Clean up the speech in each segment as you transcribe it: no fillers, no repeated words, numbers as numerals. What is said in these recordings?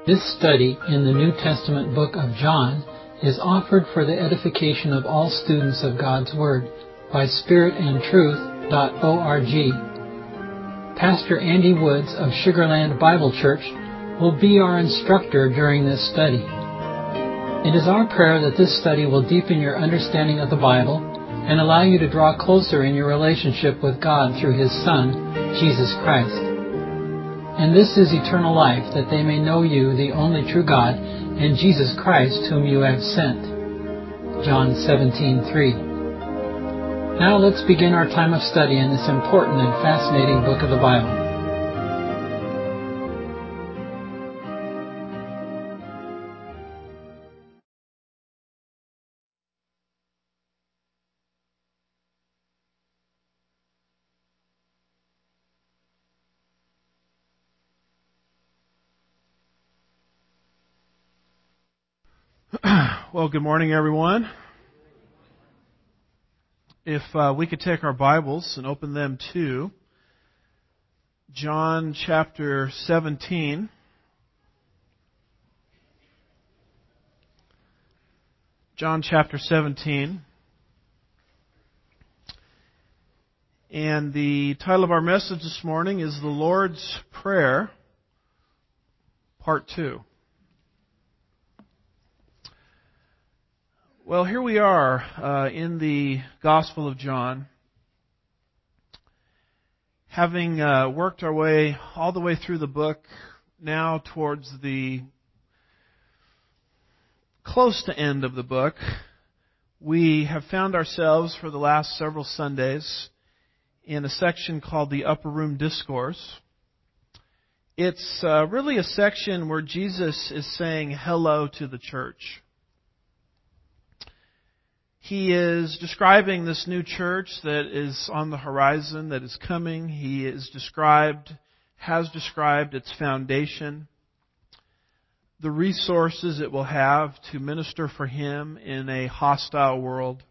This study in the New Testament book of John is offered for the edification of all students of God's Word by spiritandtruth.org. Pastor Andy Woods of Sugarland Bible Church will be our instructor during this study. It is our prayer that this study will deepen your understanding of the Bible and allow you to draw closer in your relationship with God through His Son, Jesus Christ. And this is eternal life, that they may know you, the only true God, and Jesus Christ, whom you have sent. John 17:3. Now let's begin our time of study in this important and fascinating book of the Bible. Well, good morning, everyone. If we could take our Bibles and open them to John chapter 17. John chapter 17. And the title of our message this morning is The Lord's Prayer, Part 2. Well, here we are in the Gospel of John, having worked our way all the way through the book, now towards the close to end of the book. We have found ourselves for the last several Sundays in a section called the Upper Room Discourse. It's really a section where Jesus is saying hello to the church. He is describing this new church that is on the horizon, that is coming. He has described its foundation, the resources it will have to minister for Him in a hostile world.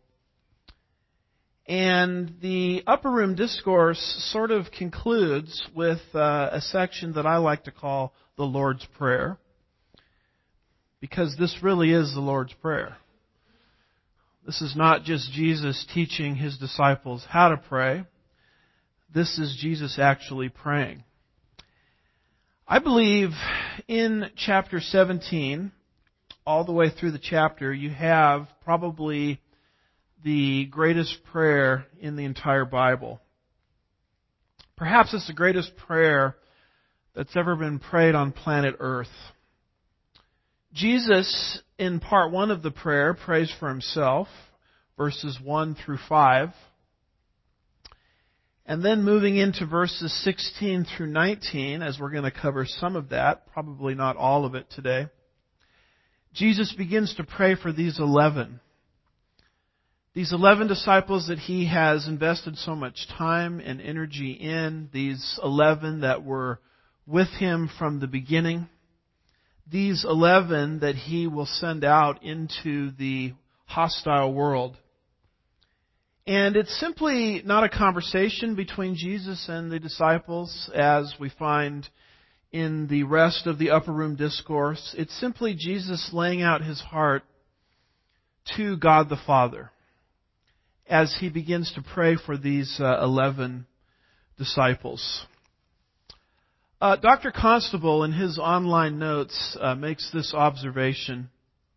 And the Upper Room Discourse sort of concludes with a section that I like to call the Lord's Prayer, because this really is the Lord's Prayer. This is not just Jesus teaching His disciples how to pray. This is Jesus actually praying. I believe in chapter 17, all the way through the chapter, you have probably the greatest prayer in the entire Bible. Perhaps it's the greatest prayer that's ever been prayed on planet Earth. Jesus, in part 1 of the prayer, prays for Himself, verses 1 through 5. And then moving into verses 16 through 19, as we're going to cover some of that, probably not all of it today, Jesus begins to pray for these 11. These 11 disciples that He has invested so much time and energy in, these 11 that were with Him from the beginning, these 11 that He will send out into the hostile world. And it's simply not a conversation between Jesus and the disciples as we find in the rest of the Upper Room Discourse. It's simply Jesus laying out His heart to God the Father as He begins to pray for these 11 disciples. Dr. Constable, in his online notes, makes this observation.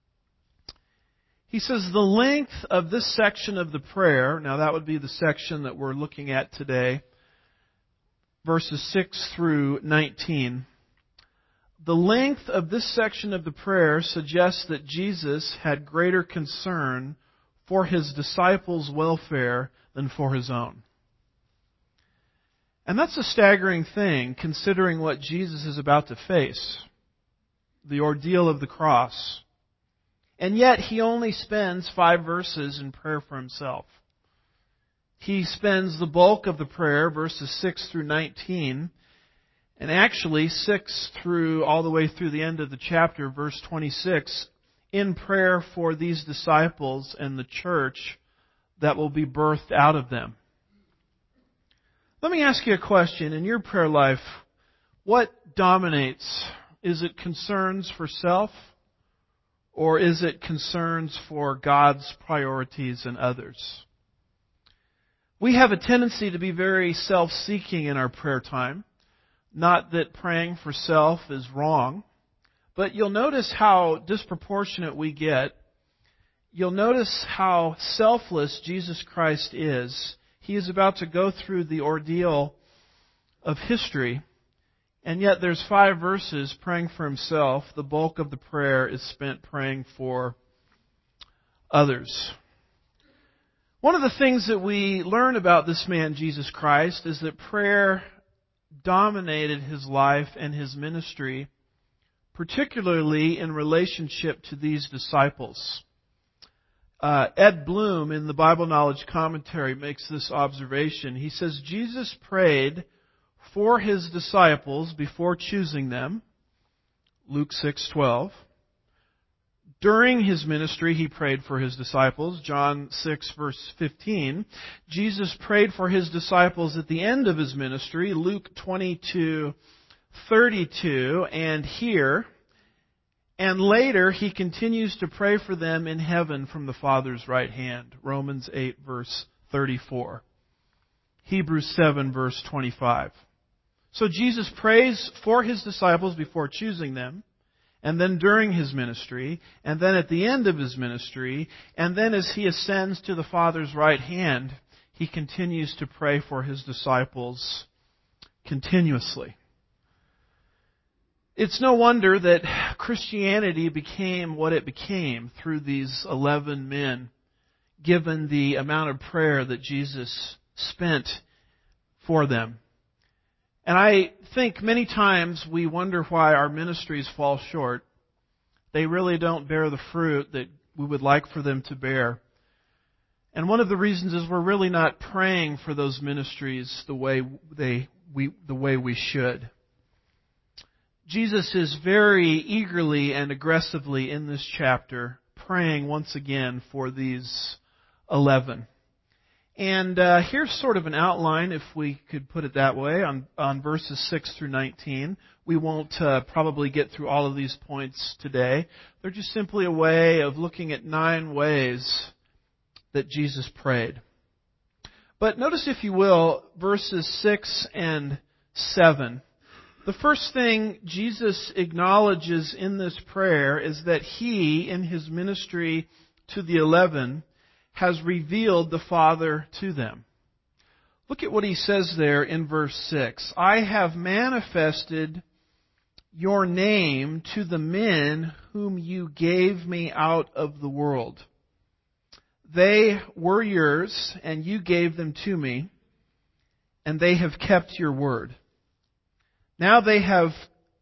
He says the length of this section of the prayer, now that would be the section that we're looking at today, verses 6 through 19. The length of this section of the prayer suggests that Jesus had greater concern for His disciples' welfare than for His own. And that's a staggering thing, considering what Jesus is about to face, the ordeal of the cross. And yet He only spends 5 verses in prayer for Himself. He spends the bulk of the prayer, verses 6 through 19, and actually 6 through all the way through the end of the chapter, verse 26, in prayer for these disciples and the church that will be birthed out of them. Let me ask you a question. In your prayer life, what dominates Is it concerns for self? Or is it concerns for God's priorities and others? We have a tendency to be very self-seeking in our prayer time. Not that praying for self is wrong, but you'll notice how disproportionate we get. You'll notice how selfless Jesus Christ is. He is about to go through the ordeal of history, and yet there's 5 verses praying for himself. The bulk of the prayer is spent praying for others. One of the things that we learn about this man, Jesus Christ, is that prayer dominated his life and his ministry, particularly in relationship to these disciples. Ed Bloom in the Bible Knowledge Commentary makes this observation. He says, Jesus prayed for his disciples before choosing them, Luke 6:12. During his ministry, he prayed for his disciples, John 6, verse 15. Jesus prayed for his disciples at the end of his ministry, Luke 22:32, and here. And later, he continues to pray for them in heaven from the Father's right hand, Romans 8, verse 34. Hebrews 7, verse 25. So Jesus prays for his disciples before choosing them, and then during his ministry, and then at the end of his ministry, and then as he ascends to the Father's right hand, he continues to pray for his disciples continuously. It's no wonder that Christianity became what it became through these 11 men, given the amount of prayer that Jesus spent for them. And I think many times we wonder why our ministries fall short. They really don't bear the fruit that we would like for them to bear. And one of the reasons is we're really not praying for those ministries the way we should. Jesus is very eagerly and aggressively in this chapter praying once again for these 11. And here's sort of an outline, if we could put it that way, on verses 6 through 19. We won't probably get through all of these points today. They're just simply a way of looking at 9 ways that Jesus prayed. But notice, if you will, verses 6 and 7. The first thing Jesus acknowledges in this prayer is that He, in His ministry to the 11, has revealed the Father to them. Look at what He says there in verse 6. I have manifested your name to the men whom you gave me out of the world. They were yours, and you gave them to me, and they have kept your word. Now they have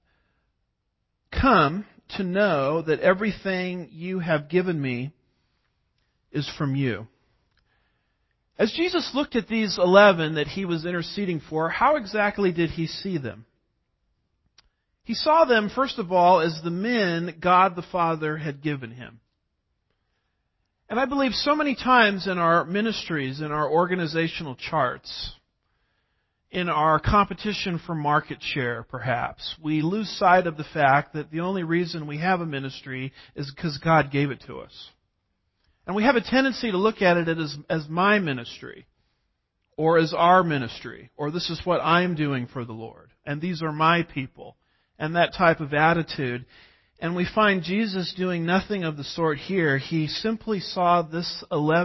come to know that everything you have given me is from you. As Jesus looked at these 11 that He was interceding for, how exactly did He see them? He saw them, first of all, as the men God the Father had given Him. And I believe so many times in our ministries, in our organizational charts, in our competition for market share, perhaps, we lose sight of the fact that the only reason we have a ministry is because God gave it to us. And we have a tendency to look at it as my ministry, or as our ministry, or this is what I'm doing for the Lord, and these are my people, and that type of attitude. And we find Jesus doing nothing of the sort here. He simply saw this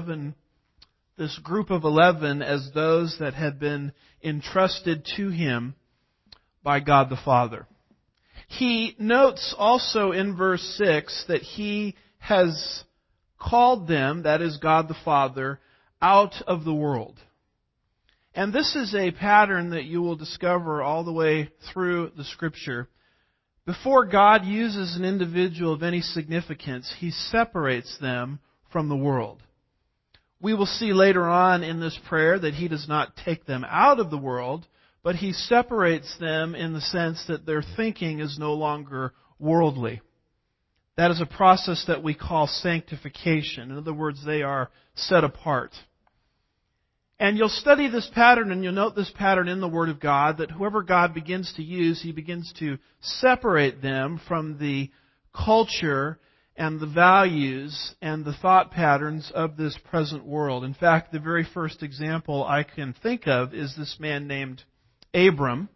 group of 11 as those that had been entrusted to Him by God the Father. He notes also in verse 6 that He has called them, that is God the Father, out of the world. And this is a pattern that you will discover all the way through the Scripture. Before God uses an individual of any significance, He separates them from the world. We will see later on in this prayer that He does not take them out of the world, but He separates them in the sense that their thinking is no longer worldly. That is a process that we call sanctification. In other words, they are set apart. And you'll study this pattern and you'll note this pattern in the Word of God, that whoever God begins to use, He begins to separate them from the culture and the values and the thought patterns of this present world. In fact, the very first example I can think of is this man named Abram,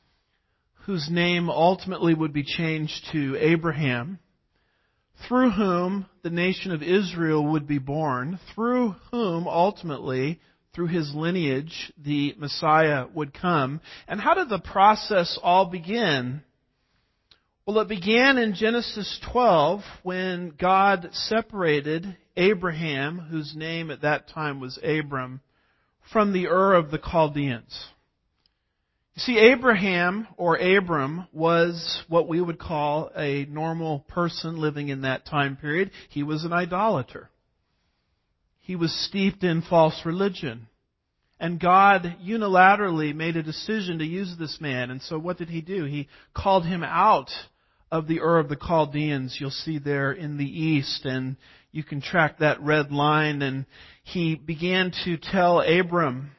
whose name ultimately would be changed to Abraham, through whom the nation of Israel would be born, through whom ultimately, through his lineage, the Messiah would come. And how did the process all begin? Well, it began in Genesis 12 when God separated Abraham, whose name at that time was Abram, from the Ur of the Chaldeans. You see, Abraham, or Abram, was what we would call a normal person living in that time period. He was an idolater. He was steeped in false religion. And God unilaterally made a decision to use this man. And so what did He do? He called him out of the Ur of the Chaldeans. You'll see there in the east, and you can track that red line. And He began to tell Abram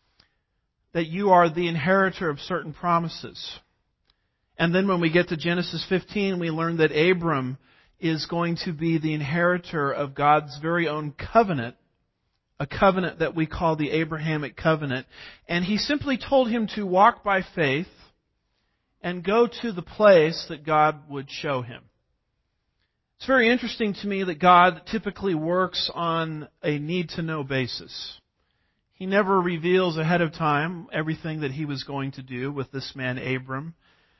that you are the inheritor of certain promises. And then when we get to Genesis 15, we learn that Abram is going to be the inheritor of God's very own covenant, a covenant that we call the Abrahamic covenant. And He simply told him to walk by faith and go to the place that God would show him. It's very interesting to me that God typically works on a need-to-know basis. He never reveals ahead of time everything that He was going to do with this man Abram.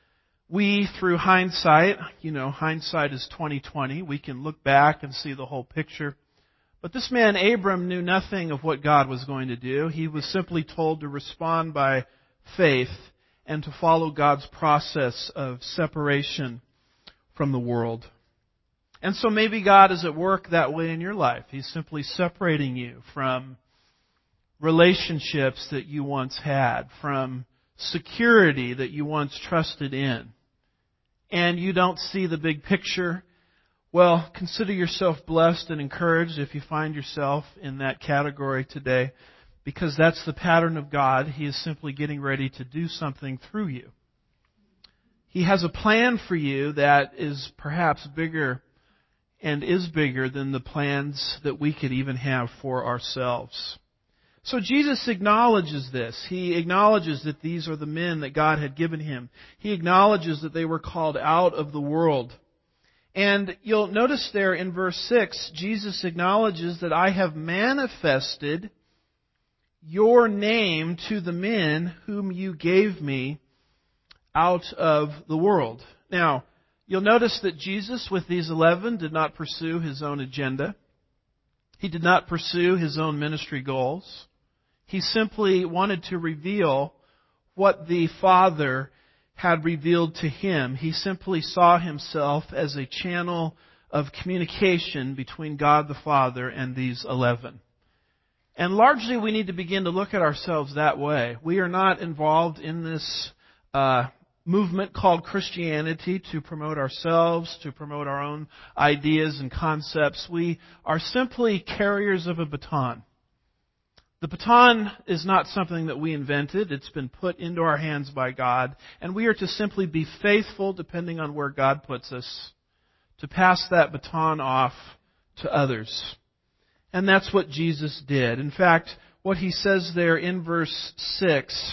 We, through hindsight, hindsight is 20/20. We can look back and see the whole picture. But this man Abram knew nothing of what God was going to do. He was simply told to respond by faith and to follow God's process of separation from the world. And so maybe God is at work that way in your life. He's simply separating you from relationships that you once had, from security that you once trusted in. And you don't see the big picture. Well, consider yourself blessed and encouraged if you find yourself in that category today, because that's the pattern of God. He is simply getting ready to do something through you. He has a plan for you that is perhaps bigger and is bigger than the plans that we could even have for ourselves. So Jesus acknowledges this. He acknowledges that these are the men that God had given Him. He acknowledges that they were called out of the world. And you'll notice there in verse 6, Jesus acknowledges that I have manifested your name to the men whom you gave me out of the world. Now, you'll notice that Jesus, with these 11, did not pursue His own agenda. He did not pursue His own ministry goals. He simply wanted to reveal what the Father had revealed to Him. He simply saw Himself as a channel of communication between God the Father and these 11. And largely we need to begin to look at ourselves that way. We are not involved in this movement called Christianity to promote ourselves, to promote our own ideas and concepts. We are simply carriers of a baton. The baton is not something that we invented. It's been put into our hands by God. And we are to simply be faithful, depending on where God puts us, to pass that baton off to others. And that's what Jesus did. In fact, what He says there in verse 6,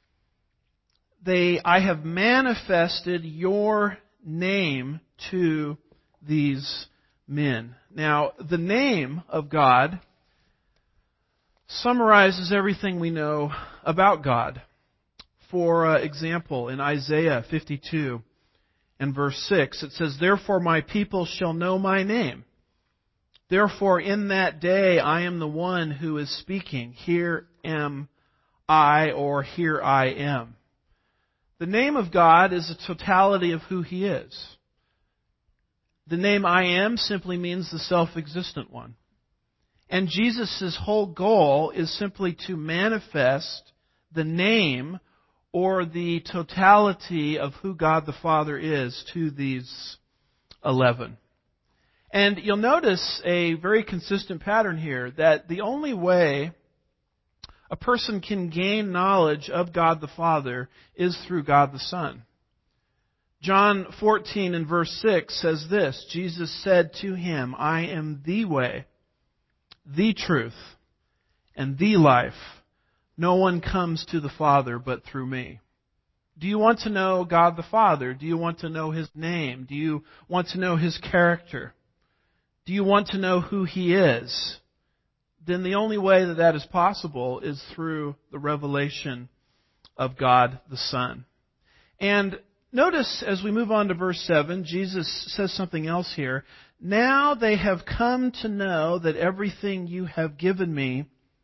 I have manifested your name to these men. Now, the name of God summarizes everything we know about God. For example, in Isaiah 52 and verse 6, it says, therefore my people shall know my name. Therefore in that day I am the one who is speaking. Here am I, or here I am. The name of God is the totality of who He is. The name I am simply means the self-existent one. And Jesus' whole goal is simply to manifest the name or the totality of who God the Father is to these 11. And you'll notice a very consistent pattern here, that the only way a person can gain knowledge of God the Father is through God the Son. John 14 and verse 6 says this, Jesus said to him, I am the way, the truth, and the life. No one comes to the Father but through me. Do you want to know God the Father? Do you want to know His name? Do you want to know His character? Do you want to know who He is? Then the only way that that is possible is through the revelation of God the Son. And notice as we move on to verse 7, Jesus says something else here. Now they have come to know that everything you have given me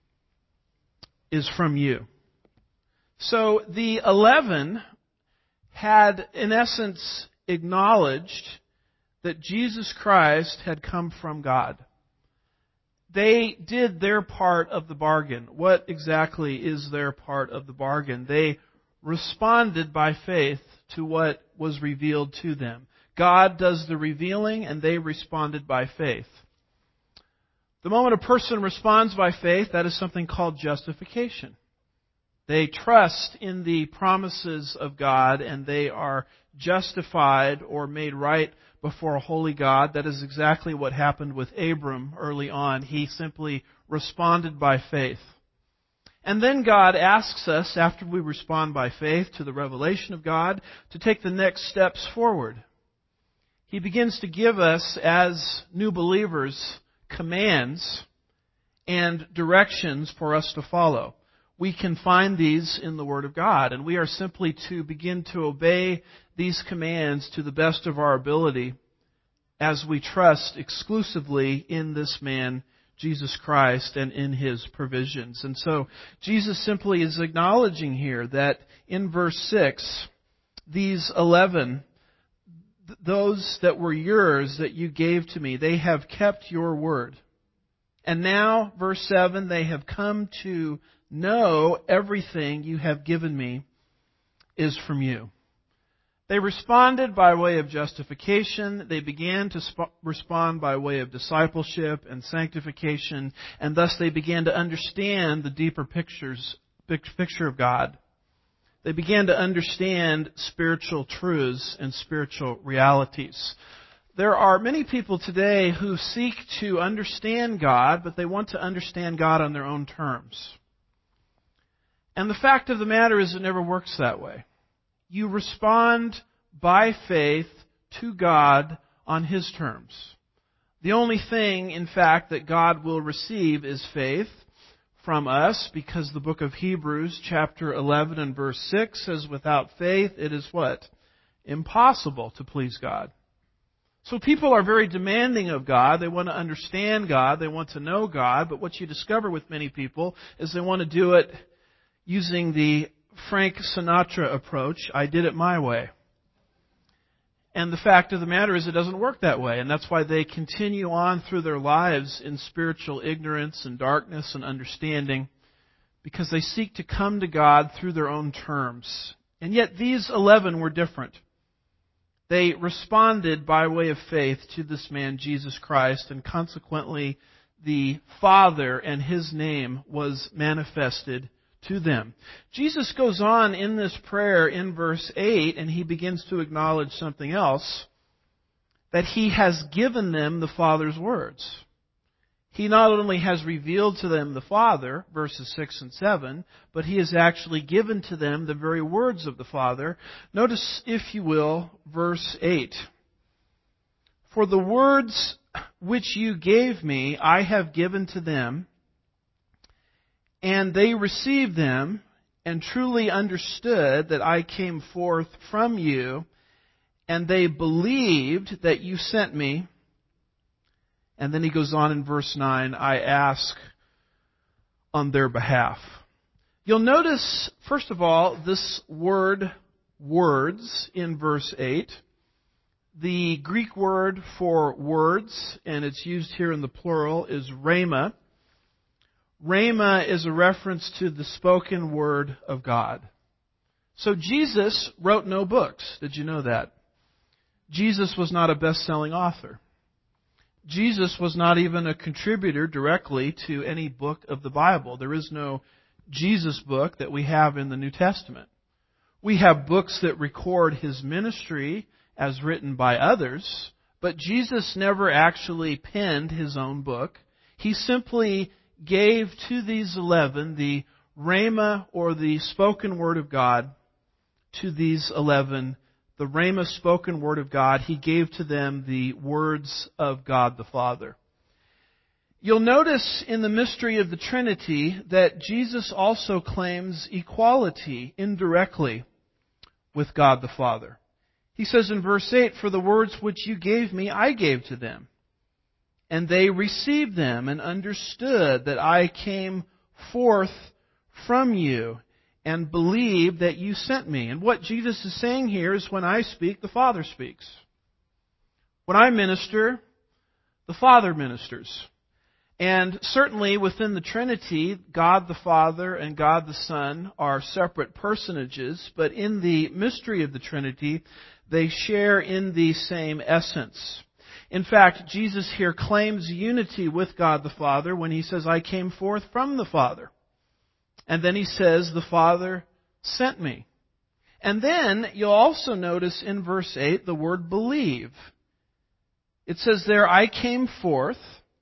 is from you. So the 11 had, in essence, acknowledged that Jesus Christ had come from God. They did their part of the bargain. What exactly is their part of the bargain? They responded by faith to what was revealed to them. God does the revealing, and they responded by faith. The moment a person responds by faith, that is something called justification. They trust in the promises of God, and they are justified or made right before a holy God. That is exactly what happened with Abram early on. He simply responded by faith. And then God asks us, after we respond by faith to the revelation of God, to take the next steps forward. He begins to give us, as new believers, commands and directions for us to follow. We can find these in the Word of God, and we are simply to begin to obey these commands to the best of our ability as we trust exclusively in this man, Jesus Christ, and in His provisions. And so Jesus simply is acknowledging here that in verse 6, these 11, those that were yours that you gave to me, they have kept your word. And now, verse 7, they have come to know everything you have given me is from you. They responded by way of justification. They began to respond by way of discipleship and sanctification, and thus they began to understand the deeper picture of God. They began to understand spiritual truths and spiritual realities. There are many people today who seek to understand God, but they want to understand God on their own terms. And the fact of the matter is it never works that way. You respond by faith to God on His terms. The only thing, in fact, that God will receive is faith from us, because the book of Hebrews, chapter 11 and verse 6 says, without faith it is what? Impossible to please God. So people are very demanding of God. They want to understand God. They want to know God. But what you discover with many people is they want to do it using the Frank Sinatra approach. I did it my way. And the fact of the matter is it doesn't work that way. And that's why they continue on through their lives in spiritual ignorance and darkness and understanding, because they seek to come to God through their own terms. And yet these 11 were different. They responded by way of faith to this man, Jesus Christ, and consequently the Father and His name was manifested to them. Jesus goes on in this prayer in verse 8, and He begins to acknowledge something else, that He has given them the Father's words. He not only has revealed to them the Father, verses 6 and 7, but He has actually given to them the very words of the Father. Notice, if you will, verse 8. For the words which you gave me, I have given to them, and they received them, and truly understood that I came forth from you, and they believed that you sent me. And then he goes on in verse 9, I ask on their behalf. You'll notice, first of all, this word, words, in verse 8. The Greek word for words, and it's used here in the plural, is rhema. Rhema is a reference to the spoken word of God. So Jesus wrote no books. Did you know that? Jesus was not a best-selling author. Jesus was not even a contributor directly to any book of the Bible. There is no Jesus book that we have in the New Testament. We have books that record His ministry as written by others, but Jesus never actually penned His own book. He simply gave to these 11 the Rhema, or the spoken word of God. To these 11, the Rhema, spoken word of God, He gave to them the words of God the Father. You'll notice in the mystery of the Trinity that Jesus also claims equality indirectly with God the Father. He says in verse 8, "For the words which you gave me, I gave to them. And they received them and understood that I came forth from you and believed that you sent me." And what Jesus is saying here is, when I speak, the Father speaks. When I minister, the Father ministers. And certainly within the Trinity, God the Father and God the Son are separate personages, but in the mystery of the Trinity, they share in the same essence. In fact, Jesus here claims unity with God the Father when He says, "I came forth from the Father." And then He says, "The Father sent me." And then you'll also notice in verse 8 the word "believe." It says there, "I came forth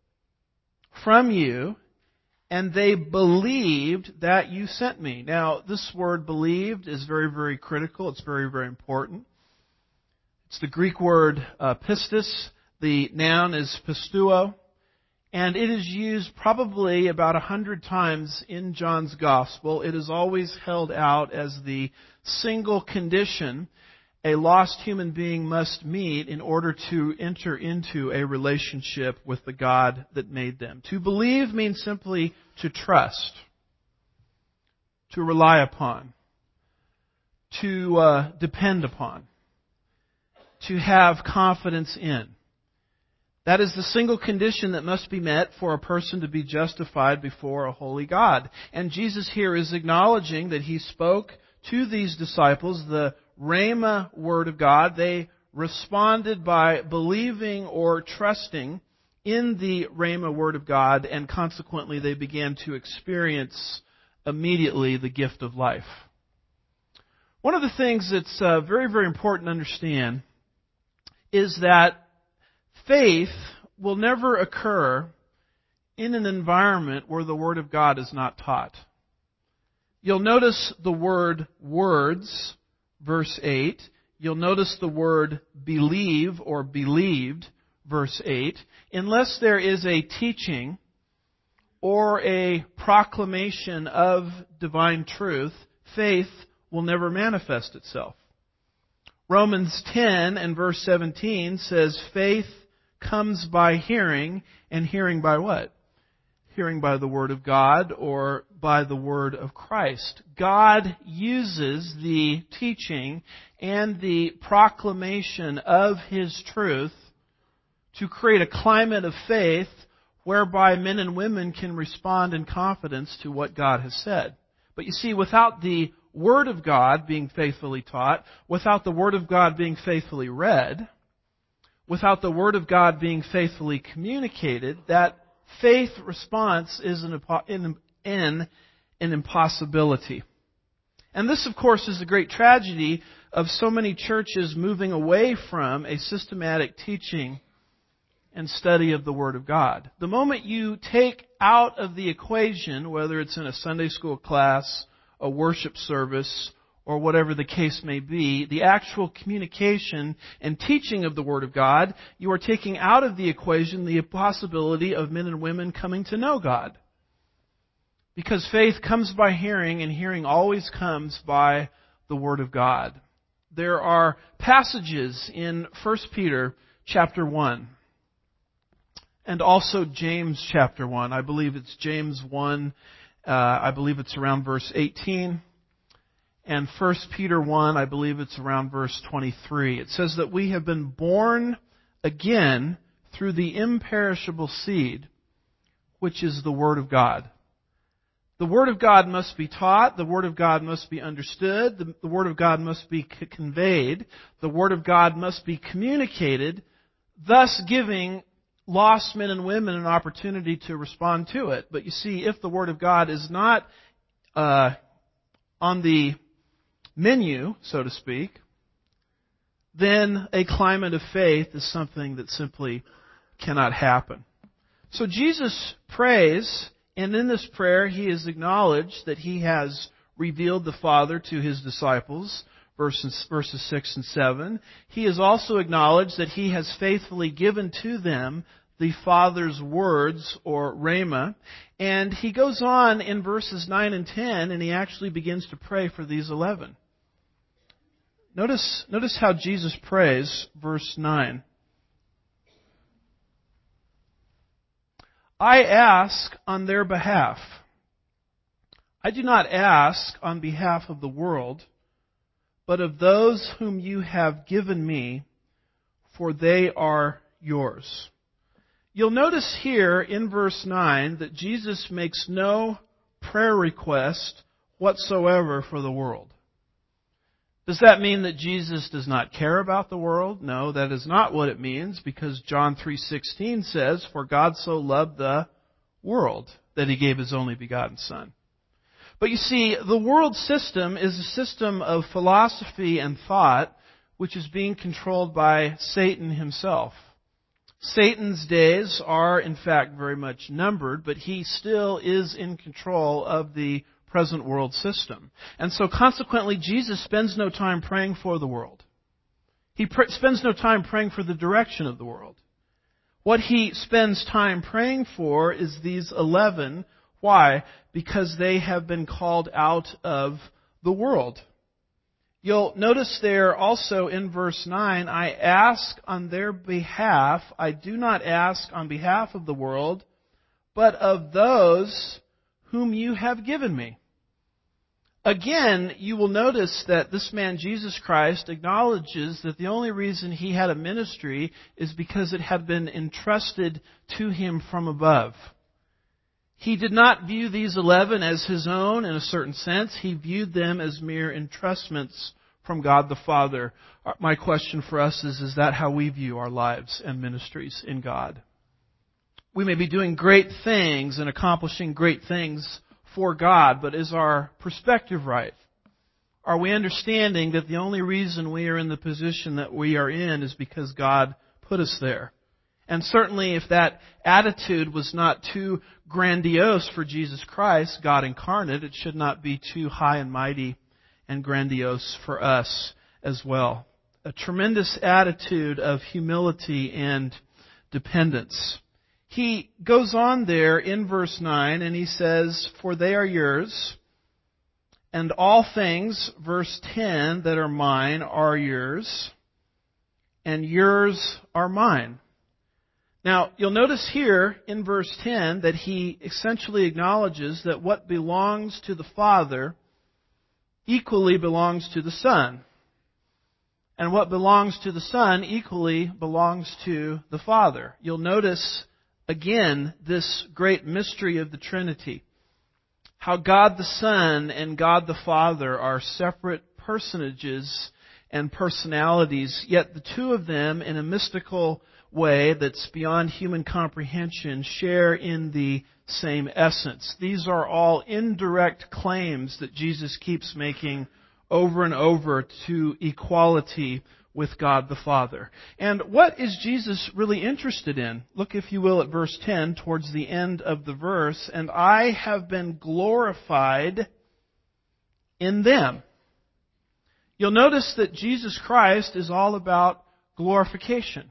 from you, and they believed that you sent me." Now, this word "believed" is very, very critical. It's very, very important. It's the Greek word pistis. The noun is pistuo. And it is used probably about 100 times in John's Gospel. It is always held out as the single condition a lost human being must meet in order to enter into a relationship with the God that made them. To believe means simply to trust, to rely upon, to depend upon, to have confidence in. That is the single condition that must be met for a person to be justified before a holy God. And Jesus here is acknowledging that He spoke to these disciples the Rhema word of God. They responded by believing or trusting in the Rhema word of God, and consequently they began to experience immediately the gift of life. One of the things that's very, very important to understand is that faith will never occur in an environment where the Word of God is not taught. You'll notice the word "words," verse 8. You'll notice the word "believe" or "believed," verse 8. Unless there is a teaching or a proclamation of divine truth, faith will never manifest itself. Romans 10 and verse 17 says, "Faith comes by hearing, and hearing by what? Hearing by the Word of God, or by the Word of Christ." God uses the teaching and the proclamation of His truth to create a climate of faith whereby men and women can respond in confidence to what God has said. But you see, without the Word of God being faithfully taught, without the Word of God being faithfully read, without the Word of God being faithfully communicated, that faith response is an impossibility. And this, of course, is the great tragedy of so many churches moving away from a systematic teaching and study of the Word of God. The moment you take out of the equation, whether it's in a Sunday school class, a worship service, or whatever the case may be, the actual communication and teaching of the Word of God, you are taking out of the equation the possibility of men and women coming to know God. Because faith comes by hearing, and hearing always comes by the Word of God. There are passages in 1 Peter chapter 1 and also James chapter 1. I believe it's James 1. I believe it's around verse 18. And 1 Peter 1, I believe it's around verse 23. It says that we have been born again through the imperishable seed, which is the Word of God. The Word of God must be taught. The Word of God must be understood. The Word of God must be conveyed. The Word of God must be communicated, thus giving lost men and women an opportunity to respond to it. But you see, if the Word of God is not on the menu, so to speak, then a climate of faith is something that simply cannot happen. So Jesus prays, and in this prayer he has acknowledged that he has revealed the Father to his disciples, verses 6 and 7. He has also acknowledged that he has faithfully given to them the Father's words, or rhema. And he goes on in verses 9 and 10, and he actually begins to pray for these 11. Notice how Jesus prays, verse 9. I ask on their behalf. I do not ask on behalf of the world, but of those whom you have given me, for they are yours. You'll notice here in verse 9 that Jesus makes no prayer request whatsoever for the world. Does that mean that Jesus does not care about the world? No, that is not what it means, because John 3:16 says, "For God so loved the world that He gave His only begotten Son." But you see, the world system is a system of philosophy and thought which is being controlled by Satan himself. Satan's days are, in fact, very much numbered, but he still is in control of the present world system. And so consequently, Jesus spends no time praying for the world. He spends no time praying for the direction of the world. What he spends time praying for is these 11. Why? Because they have been called out of the world. You'll notice there also in verse 9, I ask on their behalf. I do not ask on behalf of the world, but of those whom you have given me. Again, you will notice that this man, Jesus Christ, acknowledges that the only reason he had a ministry is because it had been entrusted to him from above. He did not view these 11 as his own in a certain sense. He viewed them as mere entrustments from God the Father. My question for us is that how we view our lives and ministries in God? We may be doing great things and accomplishing great things for God, but is our perspective right? Are we understanding that the only reason we are in the position that we are in is because God put us there? And certainly if that attitude was not too grandiose for Jesus Christ, God incarnate, it should not be too high and mighty and grandiose for us as well. A tremendous attitude of humility and dependence. He goes on there in verse 9 and he says, for they are yours, and all things, verse 10, that are mine are yours, and yours are mine. Now, you'll notice here in verse 10 that he essentially acknowledges that what belongs to the Father equally belongs to the Son. And what belongs to the Son equally belongs to the Father. You'll notice again this great mystery of the Trinity. How God the Son and God the Father are separate personages and personalities, yet the two of them, in a mystical way that's beyond human comprehension, share in the same essence. These are all indirect claims that Jesus keeps making over and over to equality with God the Father. And what is Jesus really interested in? Look, if you will, at verse 10, towards the end of the verse. And I have been glorified in them. You'll notice that Jesus Christ is all about glorification.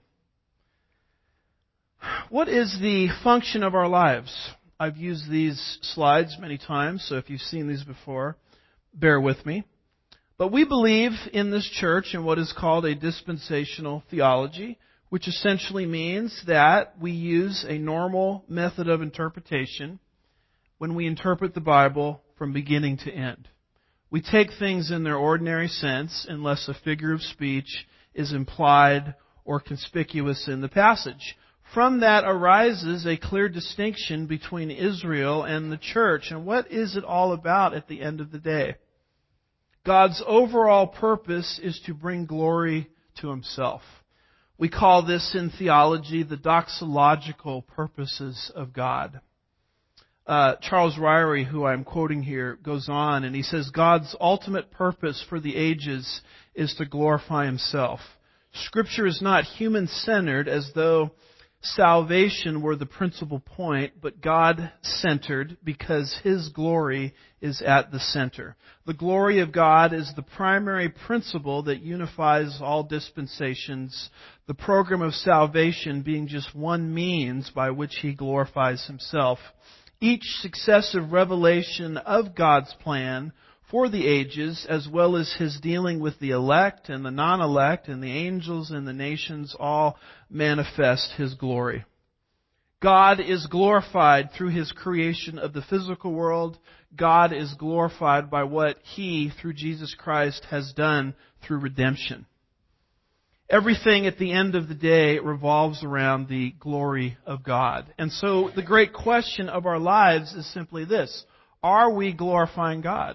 What is the function of our lives? I've used these slides many times, so if you've seen these before, bear with me. But we believe in this church in what is called a dispensational theology, which essentially means that we use a normal method of interpretation when we interpret the Bible from beginning to end. We take things in their ordinary sense unless a figure of speech is implied or conspicuous in the passage. From that arises a clear distinction between Israel and the church. And what is it all about at the end of the day? God's overall purpose is to bring glory to Himself. We call this in theology the doxological purposes of God. Charles Ryrie, who I'm quoting here, goes on and he says, God's ultimate purpose for the ages is to glorify Himself. Scripture is not human-centered as though salvation were the principal point, but God-centered because His glory is at the center. The glory of God is the primary principle that unifies all dispensations, the program of salvation being just one means by which He glorifies Himself. Each successive revelation of God's plan for the ages, as well as His dealing with the elect and the non-elect and the angels and the nations, all manifest His glory. God is glorified through His creation of the physical world. God is glorified by what He, through Jesus Christ, has done through redemption. Everything at the end of the day revolves around the glory of God. And so the great question of our lives is simply this: are we glorifying God?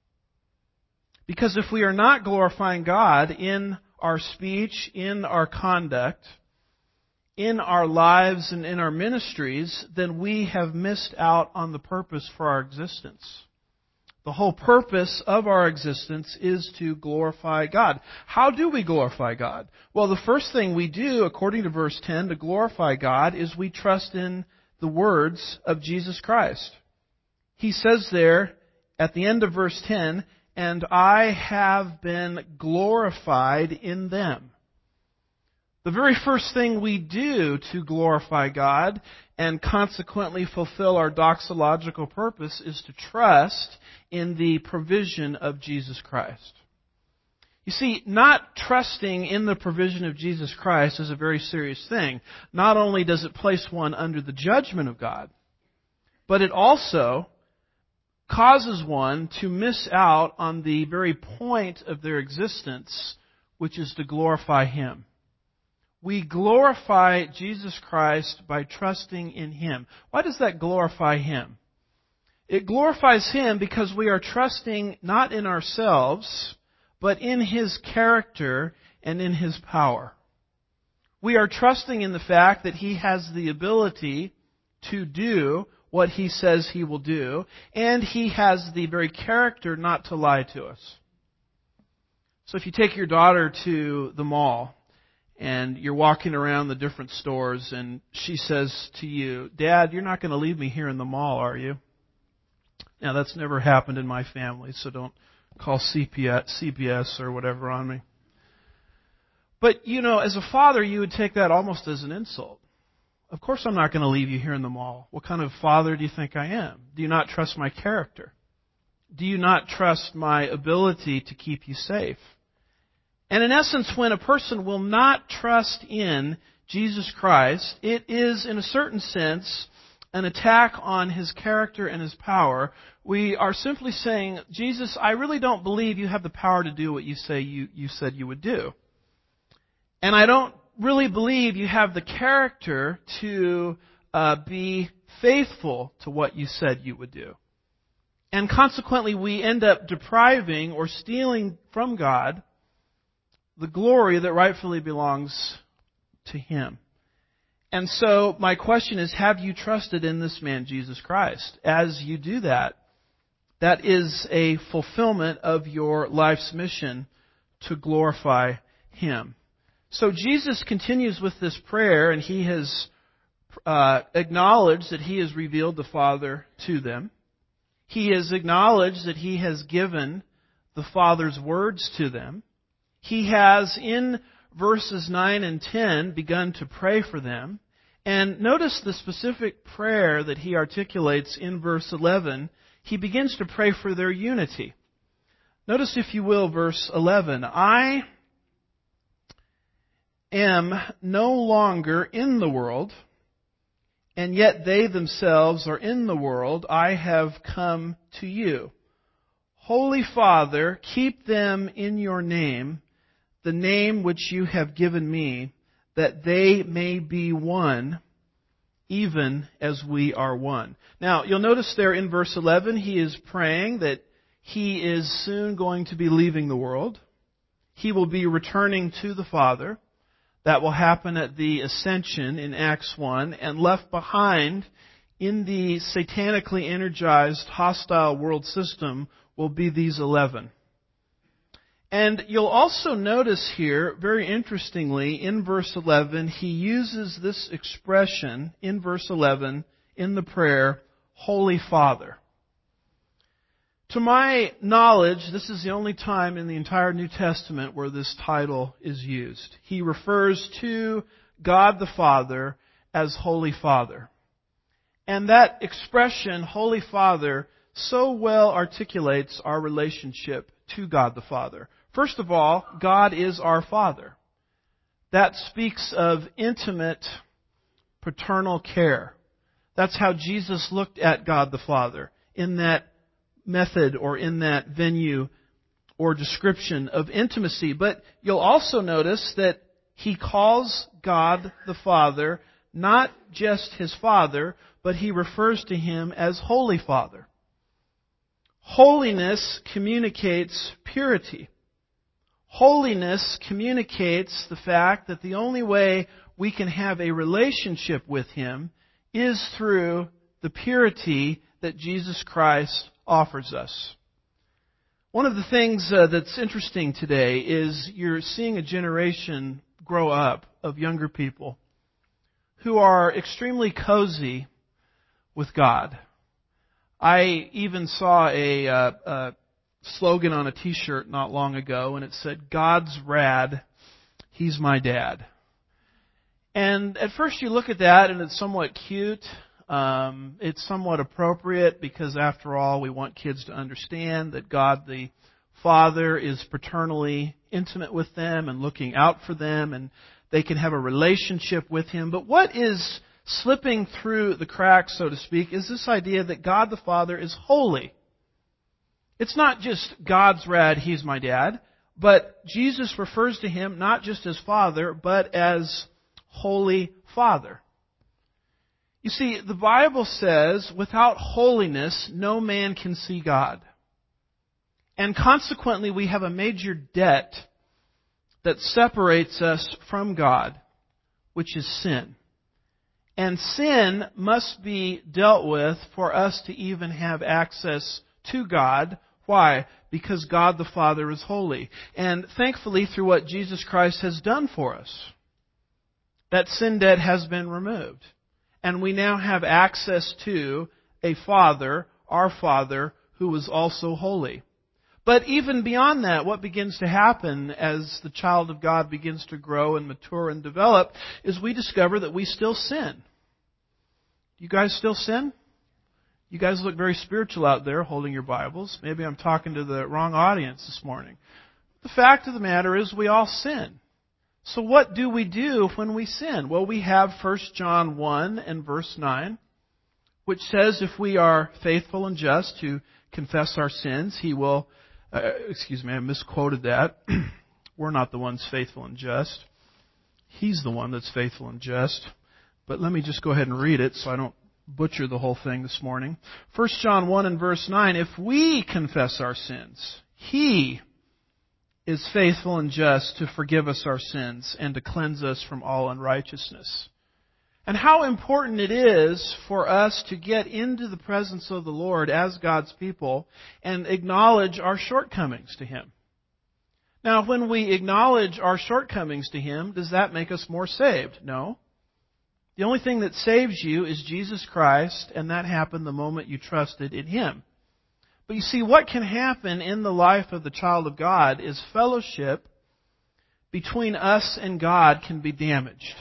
Because if we are not glorifying God in our speech, in our conduct, in our lives and in our ministries, then we have missed out on the purpose for our existence. The whole purpose of our existence is to glorify God. How do we glorify God? Well, the first thing we do, according to verse 10, to glorify God is we trust in the words of Jesus Christ. He says there at the end of verse 10, "And I have been glorified in them." The very first thing we do to glorify God and consequently fulfill our doxological purpose is to trust in the provision of Jesus Christ. You see, not trusting in the provision of Jesus Christ is a very serious thing. Not only does it place one under the judgment of God, but it also causes one to miss out on the very point of their existence, which is to glorify Him. We glorify Jesus Christ by trusting in Him. Why does that glorify Him? It glorifies Him because we are trusting not in ourselves, but in His character and in His power. We are trusting in the fact that He has the ability to do what He says He will do, and He has the very character not to lie to us. So if you take your daughter to the mall, and you're walking around the different stores, and she says to you, "Dad, you're not going to leave me here in the mall, are you?" Now, that's never happened in my family, so don't call CPS or whatever on me. But, as a father, you would take that almost as an insult. Of course I'm not going to leave you here in the mall. What kind of father do you think I am? Do you not trust my character? Do you not trust my ability to keep you safe? And in essence, when a person will not trust in Jesus Christ, it is, in a certain sense, an attack on His character and His power. We are simply saying, Jesus, I really don't believe you have the power to do what you say you said you would do. And I don't really believe you have the character to be faithful to what you said you would do. And consequently, we end up depriving or stealing from God the glory that rightfully belongs to Him. And so my question is, have you trusted in this man, Jesus Christ? As you do that, that is a fulfillment of your life's mission to glorify Him. So Jesus continues with this prayer, and He has acknowledged that He has revealed the Father to them. He has acknowledged that He has given the Father's words to them. He has, in verses 9 and 10, begun to pray for them. And notice the specific prayer that He articulates in verse 11. He begins to pray for their unity. Notice, if you will, verse 11. I am no longer in the world, and yet they themselves are in the world. I have come to you. Holy Father, keep them in your name, the name which you have given me, that they may be one, even as we are one. Now, you'll notice there in verse 11, he is praying that he is soon going to be leaving the world. He will be returning to the Father. That will happen at the ascension in Acts 1, and left behind in the satanically energized, hostile world system will be these 11. And you'll also notice here, very interestingly, in verse 11, he uses this expression in verse 11 in the prayer, Holy Father. To my knowledge, this is the only time in the entire New Testament where this title is used. He refers to God the Father as Holy Father. And that expression, Holy Father, so well articulates our relationship to God the Father. First of all, God is our Father. That speaks of intimate paternal care. That's how Jesus looked at God the Father, in that method or in that venue or description of intimacy. But you'll also notice that he calls God the Father not just his Father, but he refers to him as Holy Father. Holiness communicates purity. Holiness communicates the fact that the only way we can have a relationship with him is through the purity that Jesus Christ offers us. One of the things that's interesting today is you're seeing a generation grow up of younger people who are extremely cozy with God. I even saw a slogan on a t-shirt not long ago, and it said, God's rad, He's my dad. And at first you look at that and it's somewhat cute. It's somewhat appropriate because after all, we want kids to understand that God the Father is paternally intimate with them and looking out for them, and they can have a relationship with Him. But what is slipping through the cracks, so to speak, is this idea that God the Father is holy. It's not just God's rad, He's my dad, but Jesus refers to Him not just as Father, but as Holy Father. You see, the Bible says, without holiness, no man can see God. And consequently, we have a major debt that separates us from God, which is sin. And sin must be dealt with for us to even have access to God. Why? Because God the Father is holy. And thankfully, through what Jesus Christ has done for us, that sin debt has been removed. And we now have access to a Father, our Father, who is also holy. But even beyond that, what begins to happen as the child of God begins to grow and mature and develop is we discover that we still sin. You guys still sin? You guys look very spiritual out there holding your Bibles. Maybe I'm talking to the wrong audience this morning. The fact of the matter is we all sin. So what do we do when we sin? Well, we have 1 John 1 and verse 9, which says if we are faithful and just to confess our sins, He will... I misquoted that. We're not the ones faithful and just. He's the one that's faithful and just. But let me just go ahead and read it so I don't butcher the whole thing this morning. 1 John 1 and verse 9, if we confess our sins, He is faithful and just to forgive us our sins and to cleanse us from all unrighteousness. And how important it is for us to get into the presence of the Lord as God's people and acknowledge our shortcomings to Him. Now, when we acknowledge our shortcomings to Him, does that make us more saved? No. The only thing that saves you is Jesus Christ, and that happened the moment you trusted in Him. But you see, what can happen in the life of the child of God is fellowship between us and God can be damaged.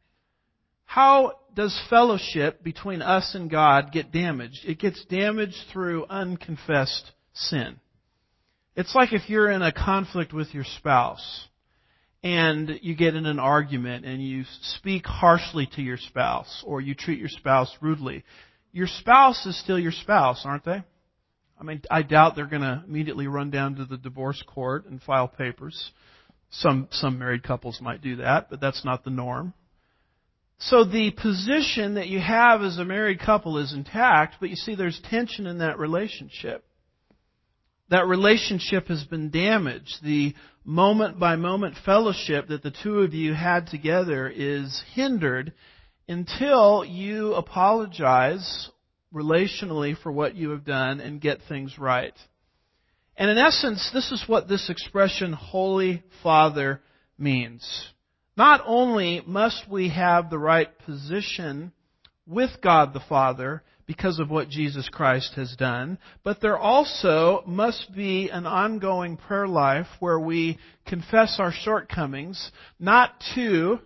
How does fellowship between us and God get damaged? It gets damaged through unconfessed sin. It's like if you're in a conflict with your spouse and you get in an argument and you speak harshly to your spouse or you treat your spouse rudely. Your spouse is still your spouse, aren't they? I mean, I doubt they're going to immediately run down to the divorce court and file papers. Some married couples might do that, but that's not the norm. So the position that you have as a married couple is intact, but you see there's tension in that relationship. That relationship has been damaged. The moment-by-moment fellowship that the two of you had together is hindered until you apologize relationally for what you have done and get things right. And in essence, this is what this expression, Holy Father, means. Not only must we have the right position with God the Father because of what Jesus Christ has done, but there also must be an ongoing prayer life where we confess our shortcomings, not to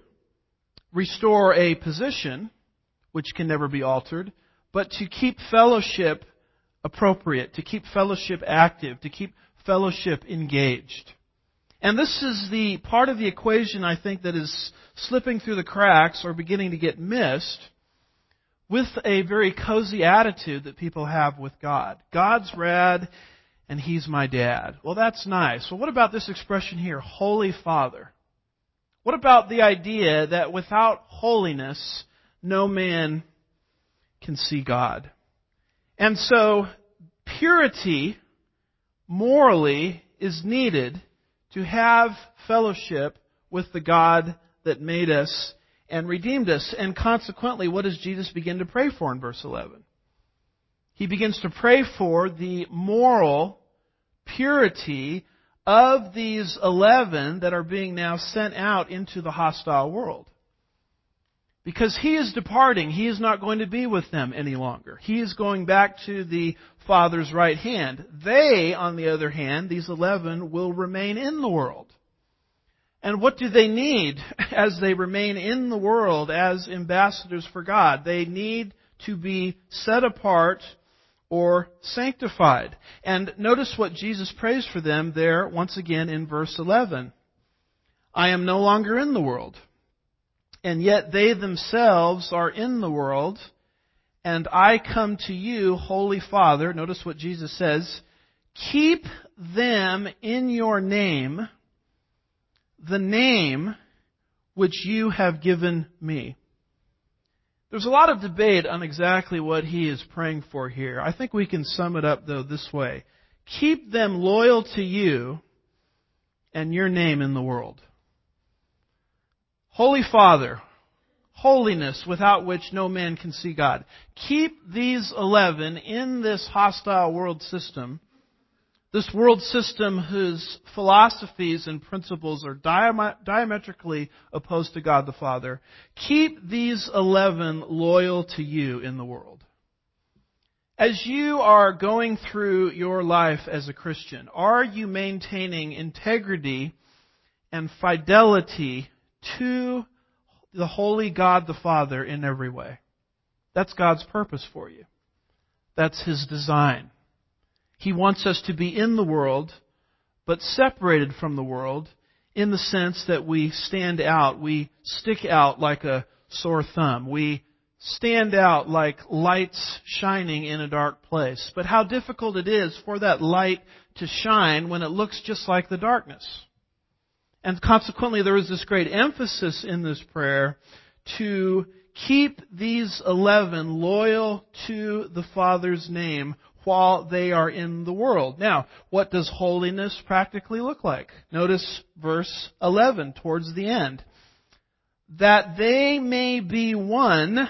restore a position, which can never be altered, but to keep fellowship appropriate, to keep fellowship active, to keep fellowship engaged. And this is the part of the equation, I think, that is slipping through the cracks or beginning to get missed with a very cozy attitude that people have with God. God's rad and He's my dad. Well, that's nice. Well, what about this expression here, Holy Father? What about the idea that without holiness, no man can see God? And so, purity, morally, is needed to have fellowship with the God that made us and redeemed us. And consequently, what does Jesus begin to pray for in verse 11? He begins to pray for the moral purity of these 11 that are being now sent out into the hostile world. Because He is departing. He is not going to be with them any longer. He is going back to the Father's right hand. They, on the other hand, these 11, will remain in the world. And what do they need as they remain in the world as ambassadors for God? They need to be set apart or sanctified. And notice what Jesus prays for them there once again in verse 11. I am no longer in the world, and yet they themselves are in the world, and I come to you, Holy Father. Notice what Jesus says. Keep them in your name, the name which you have given me. There's a lot of debate on exactly what He is praying for here. I think we can sum it up, though, this way. Keep them loyal to you and your name in the world. Holy Father, holiness without which no man can see God. Keep these 11 in this hostile world system, this world system whose philosophies and principles are diametrically opposed to God the Father. Keep these 11 loyal to you in the world. As you are going through your life as a Christian, are you maintaining integrity and fidelity to the holy God the Father in every way? That's God's purpose for you. That's His design. He wants us to be in the world, but separated from the world in the sense that we stand out, we stick out like a sore thumb. We stand out like lights shining in a dark place. But how difficult it is for that light to shine when it looks just like the darkness. And consequently, there is this great emphasis in this prayer to keep these 11 loyal to the Father's name while they are in the world. Now, what does holiness practically look like? Notice verse 11 towards the end. That they may be one,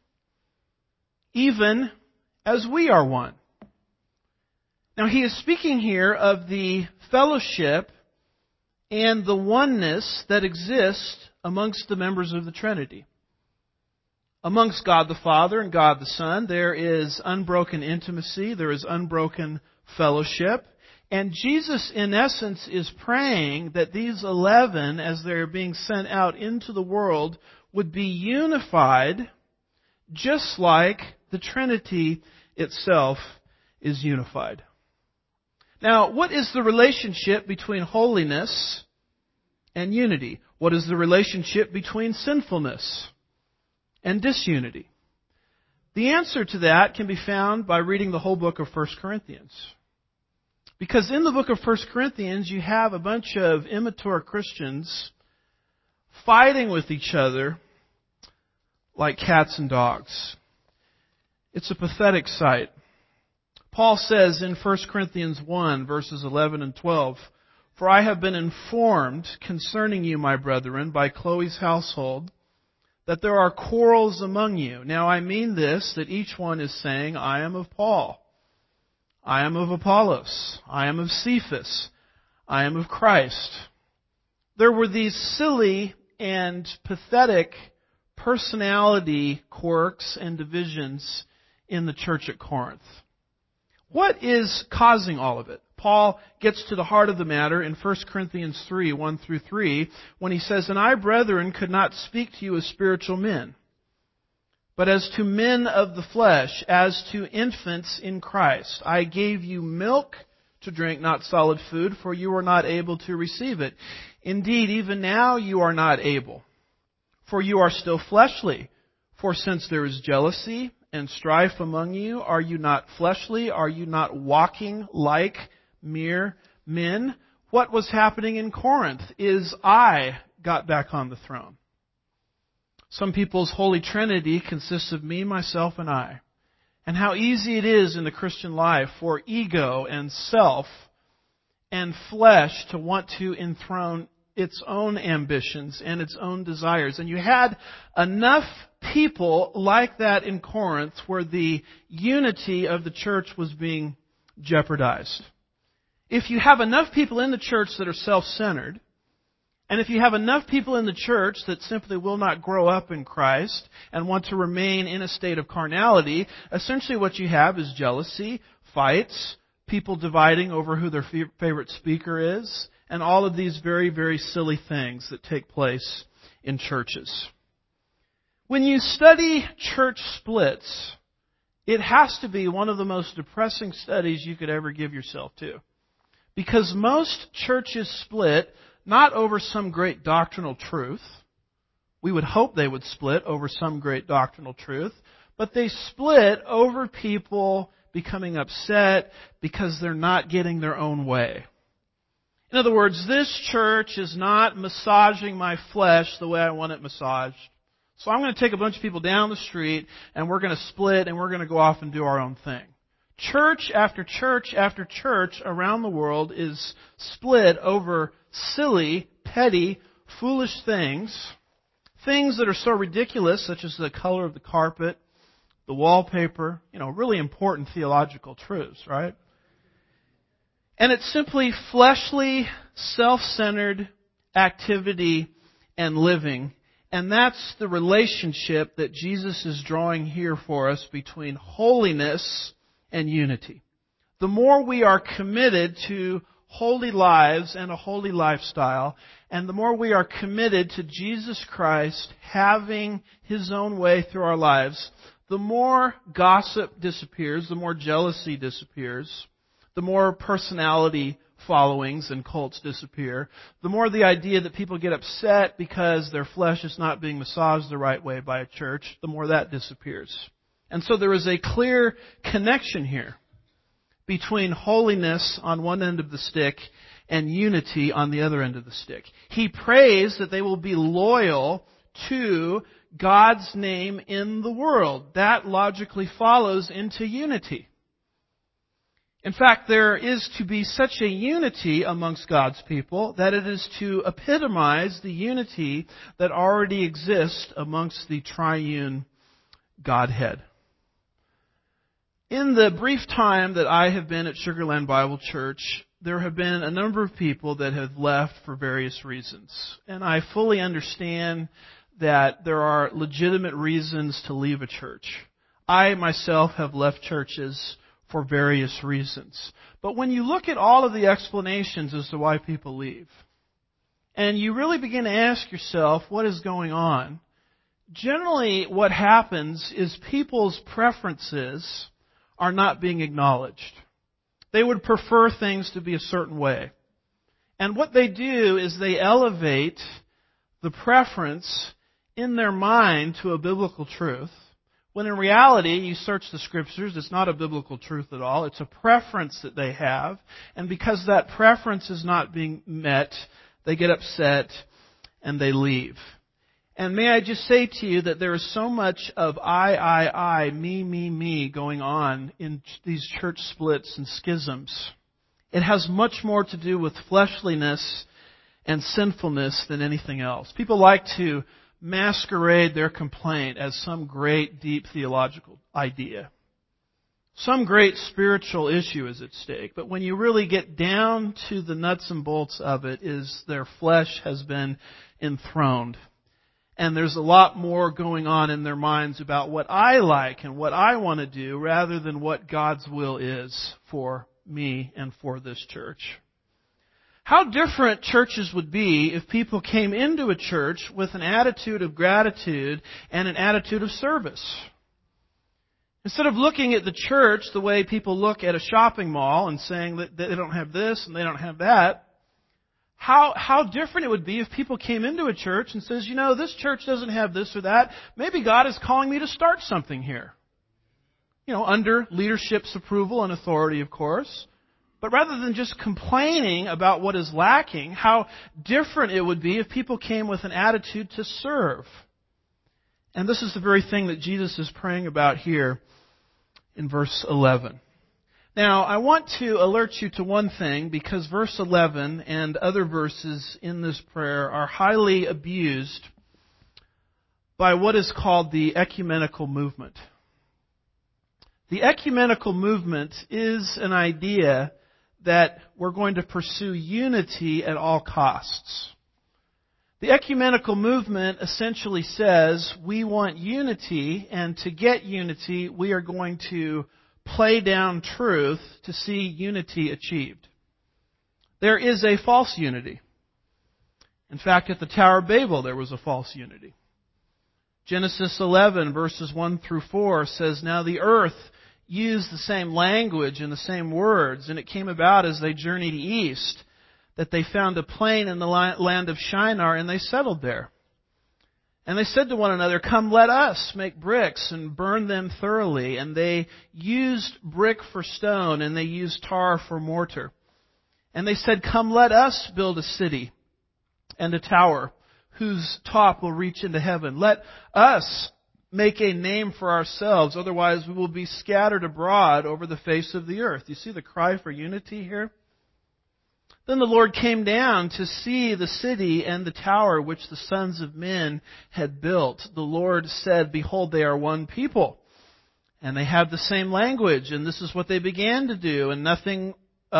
even as we are one. Now, he is speaking here of the fellowship and the oneness that exists amongst the members of the Trinity. Amongst God the Father and God the Son, there is unbroken intimacy, there is unbroken fellowship. And Jesus, in essence, is praying that these 11, as they're being sent out into the world, would be unified just like the Trinity itself is unified. Now, what is the relationship between holiness and unity? What is the relationship between sinfulness and disunity? The answer to that can be found by reading the whole book of 1 Corinthians. Because in the book of 1 Corinthians, you have a bunch of immature Christians fighting with each other like cats and dogs. It's a pathetic sight. Paul says in 1 Corinthians 1, verses 11 and 12, For I have been informed concerning you, my brethren, by Chloe's household, that there are quarrels among you. Now I mean this, that each one is saying, I am of Paul, I am of Apollos, I am of Cephas, I am of Christ. There were these silly and pathetic personality quirks and divisions in the church at Corinth. What is causing all of it? Paul gets to the heart of the matter in 1 Corinthians 3, 1 through 3, when he says, And I, brethren, could not speak to you as spiritual men, but as to men of the flesh, as to infants in Christ. I gave you milk to drink, not solid food, for you were not able to receive it. Indeed, even now you are not able, for you are still fleshly. For since there is jealousy and strife among you, are you not fleshly? Are you not walking like mere men? What was happening in Corinth is I got back on the throne. Some people's Holy Trinity consists of me, myself, and I. And how easy it is in the Christian life for ego and self and flesh to want to enthrone its own ambitions and its own desires. And you had enough people like that in Corinth where the unity of the church was being jeopardized. If you have enough people in the church that are self-centered, and if you have enough people in the church that simply will not grow up in Christ and want to remain in a state of carnality, essentially what you have is jealousy, fights, people dividing over who their favorite speaker is, and all of these very, very silly things that take place in churches. When you study church splits, it has to be one of the most depressing studies you could ever give yourself to. Because most churches split not over some great doctrinal truth. We would hope they would split over some great doctrinal truth. But they split over people becoming upset because they're not getting their own way. In other words, this church is not massaging my flesh the way I want it massaged. So I'm going to take a bunch of people down the street and we're going to split and we're going to go off and do our own thing. Church after church after church around the world is split over silly, petty, foolish things. Things that are so ridiculous, such as the color of the carpet, the wallpaper, really important theological truths, right? And it's simply fleshly, self-centered activity and living. And that's the relationship that Jesus is drawing here for us between holiness and unity. The more we are committed to holy lives and a holy lifestyle, and the more we are committed to Jesus Christ having His own way through our lives, the more gossip disappears, the more jealousy disappears, the more personality followings and cults disappear, the more the idea that people get upset because their flesh is not being massaged the right way by a church, the more that disappears. And so there is a clear connection here between holiness on one end of the stick and unity on the other end of the stick. He prays that they will be loyal to God's name in the world. That logically follows into unity. In fact, there is to be such a unity amongst God's people that it is to epitomize the unity that already exists amongst the triune Godhead. In the brief time that I have been at Sugar Land Bible Church, there have been a number of people that have left for various reasons. And I fully understand that there are legitimate reasons to leave a church. I myself have left churches for various reasons. But when you look at all of the explanations as to why people leave, and you really begin to ask yourself what is going on, generally what happens is people's preferences are not being acknowledged. They would prefer things to be a certain way. And what they do is they elevate the preference in their mind to a biblical truth, when in reality, you search the Scriptures, it's not a biblical truth at all. It's a preference that they have. And because that preference is not being met, they get upset and they leave. And may I just say to you that there is so much of I, me going on in these church splits and schisms. It has much more to do with fleshliness and sinfulness than anything else. People like to masquerade their complaint as some great, deep theological idea. Some great spiritual issue is at stake. But when you really get down to the nuts and bolts of it, is their flesh has been enthroned. And there's a lot more going on in their minds about what I like and what I want to do rather than what God's will is for me and for this church. How different churches would be if people came into a church with an attitude of gratitude and an attitude of service. Instead of looking at the church the way people look at a shopping mall and saying that they don't have this and they don't have that, how different it would be if people came into a church and says, this church doesn't have this or that. Maybe God is calling me to start something here. Under leadership's approval and authority, of course. But rather than just complaining about what is lacking, how different it would be if people came with an attitude to serve. And this is the very thing that Jesus is praying about here in verse 11. Now, I want to alert you to one thing, because verse 11 and other verses in this prayer are highly abused by what is called the ecumenical movement. The ecumenical movement is an idea that we're going to pursue unity at all costs. The ecumenical movement essentially says we want unity, and to get unity, we are going to play down truth to see unity achieved. There is a false unity. In fact, at the Tower of Babel, there was a false unity. Genesis 11, verses 1 through 4 says, "Now the earth used the same language and the same words, and it came about as they journeyed east that they found a plain in the land of Shinar, and they settled there. And they said to one another, 'Come, let us make bricks and burn them thoroughly.' And they used brick for stone, and they used tar for mortar. And they said, 'Come, let us build a city and a tower whose top will reach into heaven. Let us make a name for ourselves, otherwise we will be scattered abroad over the face of the earth.'" You see the cry for unity here? "Then the Lord came down to see the city and the tower which the sons of men had built. The Lord said, 'Behold, they are one people, and they have the same language.' And this is what they began to do, and nothing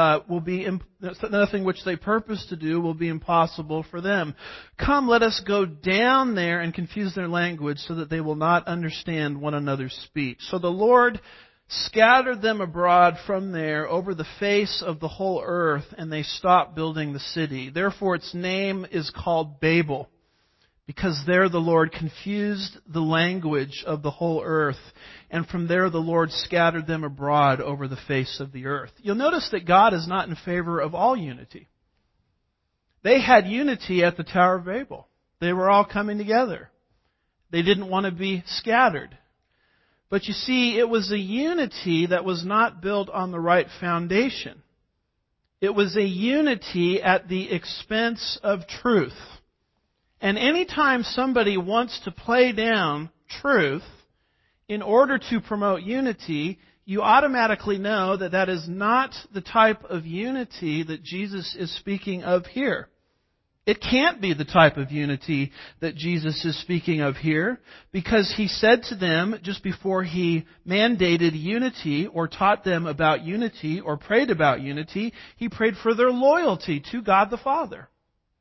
which they purpose to do will be impossible for them. Come, let us go down there and confuse their language, so that they will not understand one another's speech." So the Lord scattered them abroad from there over the face of the whole earth, and they stopped building the city. Therefore its name is called Babel, because there the Lord confused the language of the whole earth, and from there the Lord scattered them abroad over the face of the earth. You'll notice that God is not in favor of all unity. They had unity at the Tower of Babel. They were all coming together. They didn't want to be scattered. But you see, it was a unity that was not built on the right foundation. It was a unity at the expense of truth. And anytime somebody wants to play down truth in order to promote unity, you automatically know that that is not the type of unity that Jesus is speaking of here. It can't be the type of unity that Jesus is speaking of here, because He said to them just before He mandated unity or taught them about unity or prayed about unity, He prayed for their loyalty to God the Father.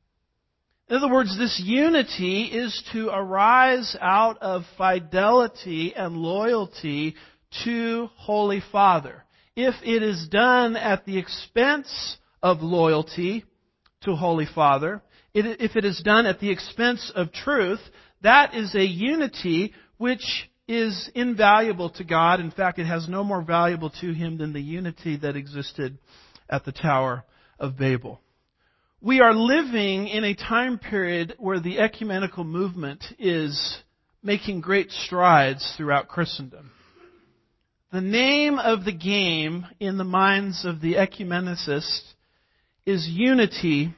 In other words, this unity is to arise out of fidelity and loyalty to Holy Father. If it is done at the expense of loyalty to Holy Father, if it is done at the expense of truth, that is a unity which is invaluable to God. In fact, it has no more valuable to Him than the unity that existed at the Tower of Babel. We are living in a time period where the ecumenical movement is making great strides throughout Christendom. The name of the game in the minds of the ecumenicists is unity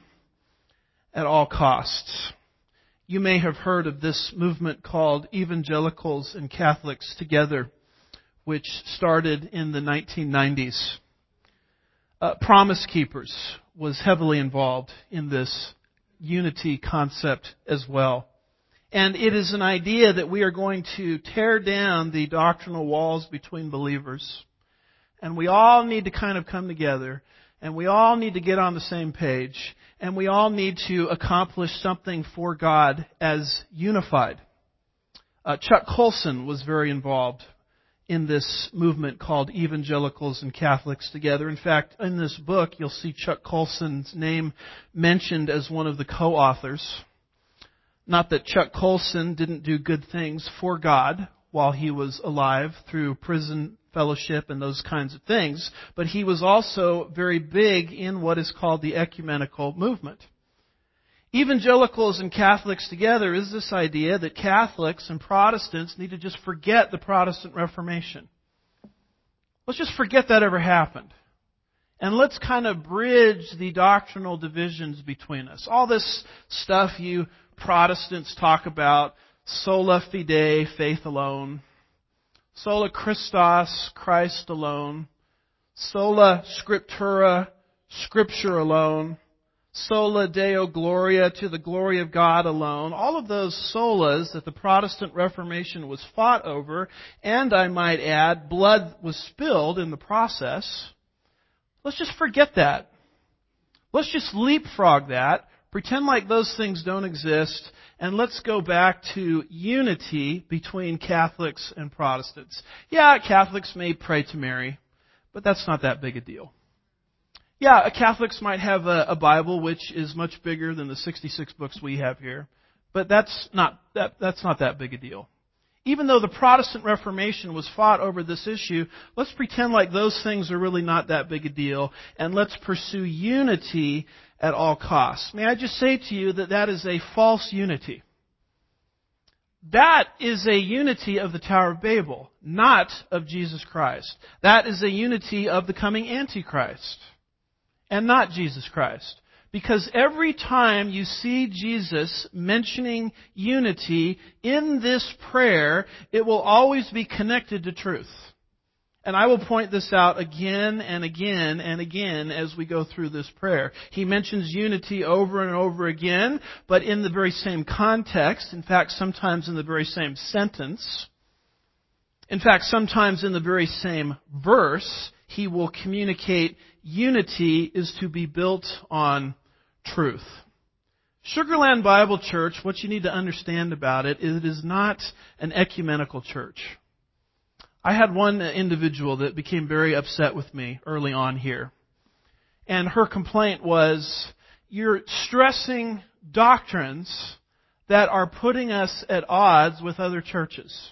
at all costs. You may have heard of this movement called Evangelicals and Catholics Together, which started in the 1990s. Promise Keepers was heavily involved in this unity concept as well. And it is an idea that we are going to tear down the doctrinal walls between believers. And we all need to kind of come together. And we all need to get on the same page. And we all need to accomplish something for God as unified. Chuck Colson was very involved in this movement called Evangelicals and Catholics Together. In fact, in this book, you'll see Chuck Colson's name mentioned as one of the co-authors. Not that Chuck Colson didn't do good things for God while he was alive through prison fellowship and those kinds of things, but he was also very big in what is called the ecumenical movement. Evangelicals and Catholics Together is this idea that Catholics and Protestants need to just forget the Protestant Reformation. Let's just forget that ever happened. And let's kind of bridge the doctrinal divisions between us. All this stuff you Protestants talk about, sola fide, faith alone, sola Christus, Christ alone, sola scriptura, Scripture alone, sola Deo Gloria, to the glory of God alone. All of those solas that the Protestant Reformation was fought over, and I might add, blood was spilled in the process. Let's just forget that. Let's just leapfrog that, pretend like those things don't exist, and let's go back to unity between Catholics and Protestants. Yeah, Catholics may pray to Mary, but that's not that big a deal. Yeah, Catholics might have a Bible which is much bigger than the 66 books we have here, but that's not that big a deal. Even though the Protestant Reformation was fought over this issue, let's pretend like those things are really not that big a deal, and let's pursue unity at all costs. May I just say to you that that is a false unity. That is a unity of the Tower of Babel, not of Jesus Christ. That is a unity of the coming Antichrist, and not Jesus Christ. Because every time you see Jesus mentioning unity in this prayer, it will always be connected to truth. And I will point this out again and again and again as we go through this prayer. He mentions unity over and over again, but in the very same context. In fact, sometimes in the very same sentence. In fact, sometimes in the very same verse, he will communicate unity is to be built on truth. Sugarland Bible Church, what you need to understand about it is it is not an ecumenical church. I had one individual that became very upset with me early on here. And her complaint was, you're stressing doctrines that are putting us at odds with other churches.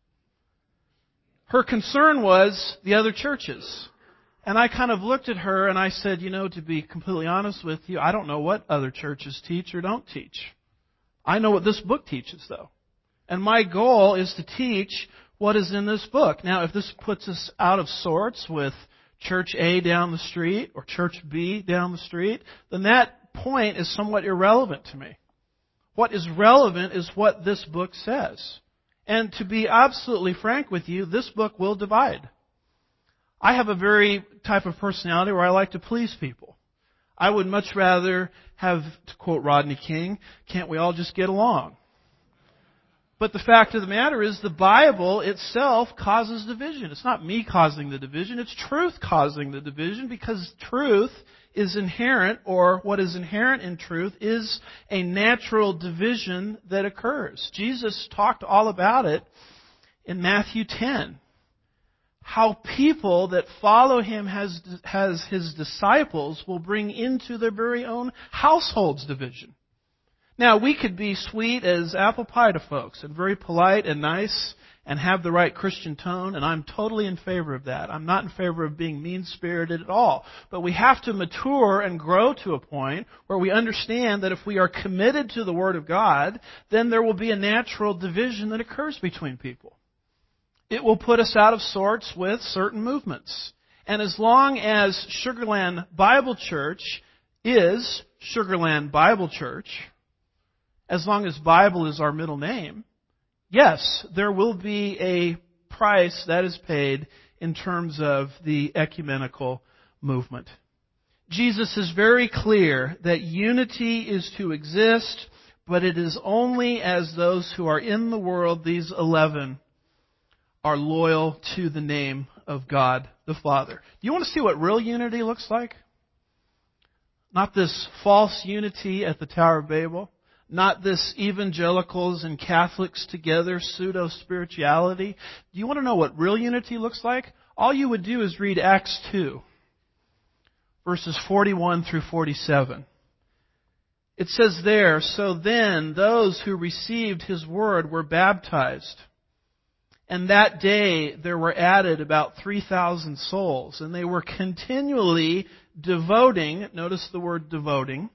Her concern was the other churches. And I kind of looked at her and I said, to be completely honest with you, I don't know what other churches teach or don't teach. I know what this book teaches, though. And my goal is to teach what is in this book. Now, if this puts us out of sorts with Church A down the street or Church B down the street, then that point is somewhat irrelevant to me. What is relevant is what this book says. And to be absolutely frank with you, this book will divide. I have a very type of personality where I like to please people. I would much rather have, to quote Rodney King, can't we all just get along? But the fact of the matter is the Bible itself causes division. It's not me causing the division, it's truth causing the division, because truth is inherent, or what is inherent in truth is a natural division that occurs. Jesus talked all about it in Matthew 10. How people that follow Him as His disciples will bring into their very own households division. Now, we could be sweet as apple pie to folks and very polite and nice and have the right Christian tone, and I'm totally in favor of that. I'm not in favor of being mean-spirited at all. But we have to mature and grow to a point where we understand that if we are committed to the Word of God, then there will be a natural division that occurs between people. It will put us out of sorts with certain movements. And as long as Sugarland Bible Church is Sugarland Bible Church, as long as Bible is our middle name, yes, there will be a price that is paid in terms of the ecumenical movement. Jesus is very clear that unity is to exist but it is only as those who are in the world, these 11, are loyal to the name of God the Father. Do you want to see what real unity looks like? Not this false unity at the Tower of Babel. Not this evangelicals and Catholics together pseudo-spirituality. Do you want to know what real unity looks like? All you would do is read Acts 2, verses 41 through 47. It says there, "So then those who received His word were baptized. And that day there were added about 3,000 souls. And they were continually devoting," notice the word devoting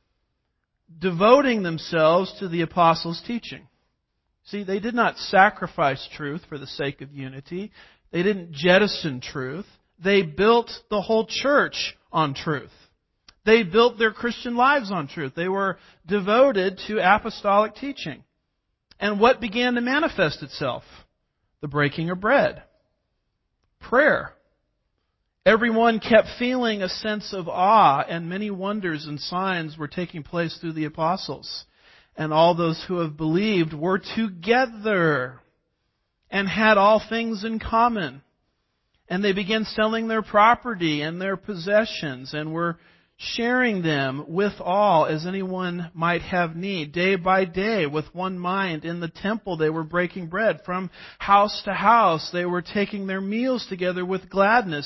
themselves to the apostles' teaching. See, they did not sacrifice truth for the sake of unity. They didn't jettison truth. They built the whole church on truth. They built their Christian lives on truth. They were devoted to apostolic teaching. And what began to manifest itself? The breaking of bread. Prayer. Everyone kept feeling a sense of awe, and many wonders and signs were taking place through the apostles. And all those who have believed were together and had all things in common. And they began selling their property and their possessions and were sharing them with all as anyone might have need. Day by day, with one mind, in the temple they were breaking bread. From house to house they were taking their meals together with gladness,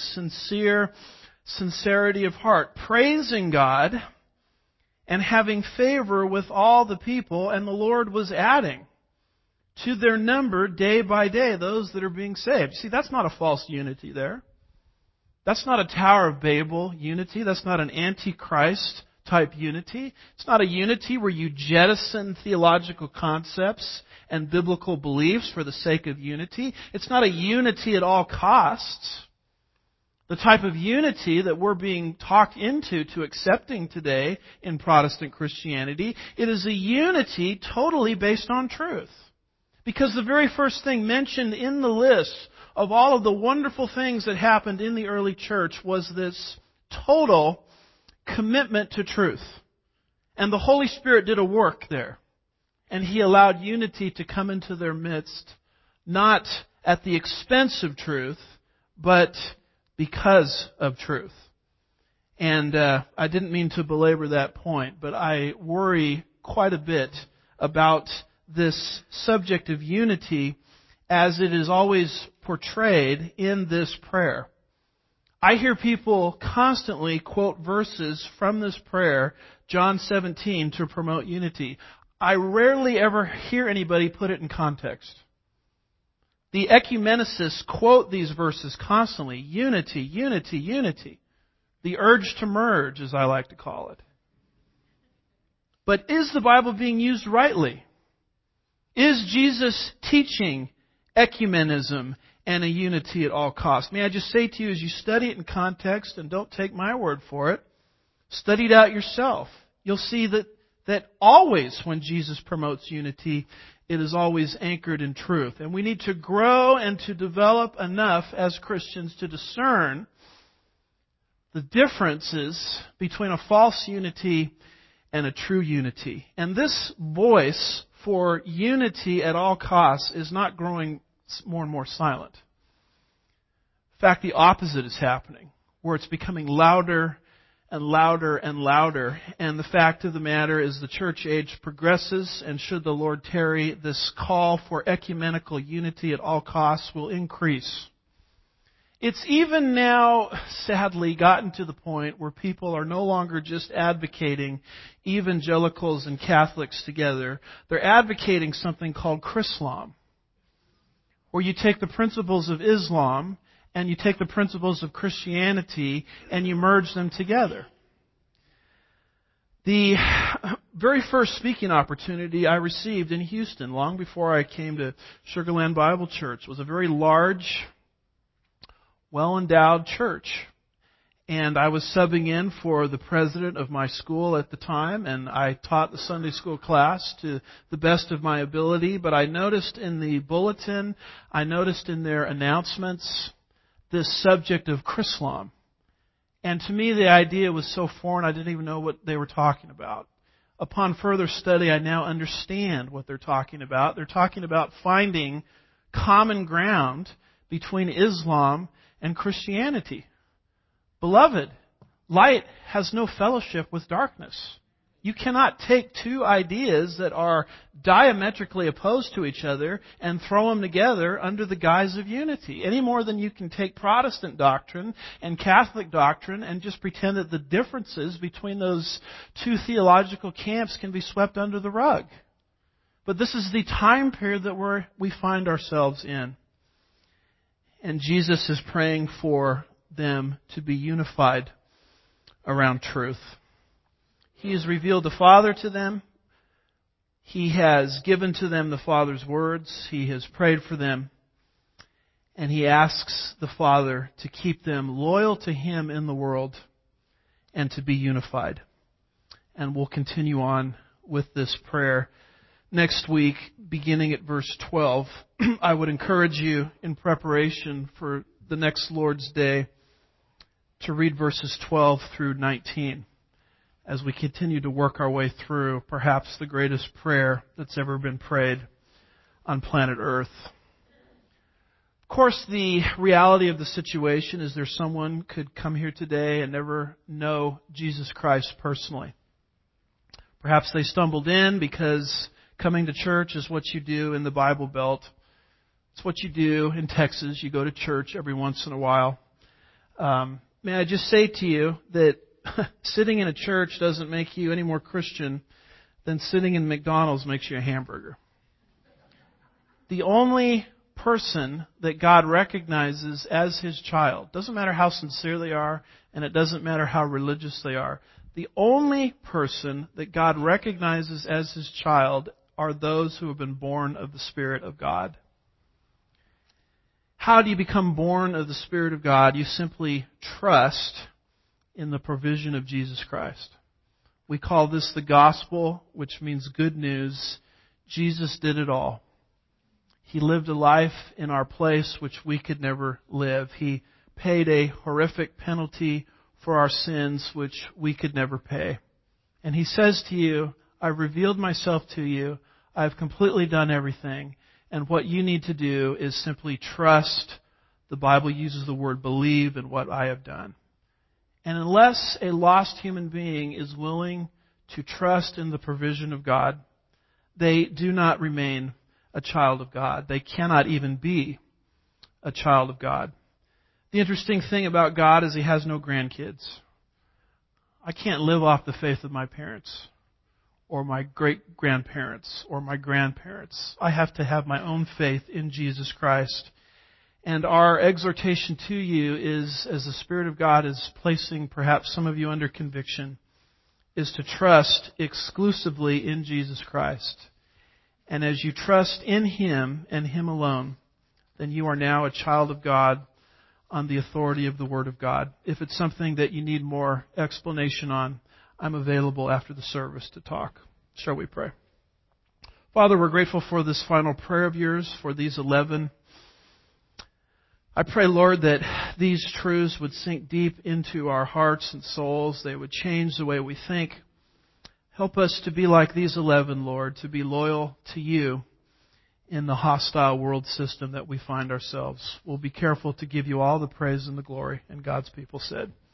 sincerity of heart, praising God and having favor with all the people. And the Lord was adding to their number day by day those that are being saved. See, that's not a false unity there. That's not a Tower of Babel unity. That's not an Antichrist type unity. It's not a unity where you jettison theological concepts and biblical beliefs for the sake of unity. It's not a unity at all costs. The type of unity that we're being talked into to accepting today in Protestant Christianity, it is a unity totally based on truth. Because the very first thing mentioned in the list of all of the wonderful things that happened in the early church was this total commitment to truth. And the Holy Spirit did a work there. And He allowed unity to come into their midst, not at the expense of truth, but because of truth. And I didn't mean to belabor that point, but I worry quite a bit about this subject of unity as it is always portrayed in this prayer. I hear people constantly quote verses from this prayer, John 17, to promote unity. I rarely ever hear anybody put it in context. The ecumenicists quote these verses constantly. Unity, unity, unity. The urge to merge, as I like to call it. But is the Bible being used rightly? Is Jesus teaching ecumenism and a unity at all costs? May I just say to you, as you study it in context, and don't take my word for it, study it out yourself. You'll see that always when Jesus promotes unity, it is always anchored in truth. And we need to grow and to develop enough as Christians to discern the differences between a false unity and a true unity. And this voice for unity at all costs is not growing more and more silent. In fact, the opposite is happening, where it's becoming louder and louder and louder. And the fact of the matter is the church age progresses, and should the Lord tarry, this call for ecumenical unity at all costs will increase. It's even now, sadly, gotten to the point where people are no longer just advocating evangelicals and Catholics together. They're advocating something called Chrislam, where you take the principles of Islam and you take the principles of Christianity and you merge them together. The very first speaking opportunity I received in Houston, long before I came to Sugar Land Bible Church, was a very large, well-endowed church. And I was subbing in for the president of my school at the time, and I taught the Sunday school class to the best of my ability. But I noticed in the bulletin, I noticed in their announcements, this subject of Chrislam. And to me, the idea was so foreign, I didn't even know what they were talking about. upon further study, I now understand what they're talking about. They're talking about finding common ground between Islam and Christianity. Beloved, light has no fellowship with darkness. You cannot take two ideas that are diametrically opposed to each other and throw them together under the guise of unity, any more than you can take Protestant doctrine and Catholic doctrine and just pretend that the differences between those two theological camps can be swept under the rug. But this is the time period that we find ourselves in. And Jesus is praying for them to be unified around truth. He has revealed the Father to them. He has given to them the Father's words. He has prayed for them. And He asks the Father to keep them loyal to Him in the world and to be unified. And we'll continue on with this prayer next week, beginning at verse 12. I would encourage you, in preparation for the next Lord's Day, to read verses 12 through 19. As we continue to work our way through perhaps the greatest prayer that's ever been prayed on planet Earth. Of course, the reality of the situation is there's someone could come here today and never know Jesus Christ personally. Perhaps they stumbled in because coming to church is what you do in the Bible Belt. It's what you do in Texas. You go to church every once in a while. May I just say to you that sitting in a church doesn't make you any more Christian than sitting in McDonald's makes you a hamburger. The only person that God recognizes as His child, doesn't matter how sincere they are, and it doesn't matter how religious they are, the only person that God recognizes as His child are those who have been born of the Spirit of God. How do you become born of the Spirit of God? You simply trust in the provision of Jesus Christ. We call this the gospel, which means good news. Jesus did it all. He lived a life in our place which we could never live. He paid a horrific penalty for our sins which we could never pay. And He says to you, I've revealed myself to you. I've completely done everything. And what you need to do is simply trust. The Bible uses the word believe in what I have done. And unless a lost human being is willing to trust in the provision of God, they do not remain a child of God. They cannot even be a child of God. The interesting thing about God is He has no grandkids. I can't live off the faith of my parents or my great-grandparents or my grandparents. I have to have my own faith in Jesus Christ. And our exhortation to you is, as the Spirit of God is placing perhaps some of you under conviction, is to trust exclusively in Jesus Christ. And as you trust in Him and Him alone, then you are now a child of God on the authority of the Word of God. If it's something that you need more explanation on, I'm available after the service to talk. Shall we pray? Father, we're grateful for this final prayer of yours, for these 11. I pray, Lord, that these truths would sink deep into our hearts and souls. They would change the way we think. Help us to be like these 11, Lord, to be loyal to you in the hostile world system that we find ourselves. We'll be careful to give you all the praise and the glory. And God's people said,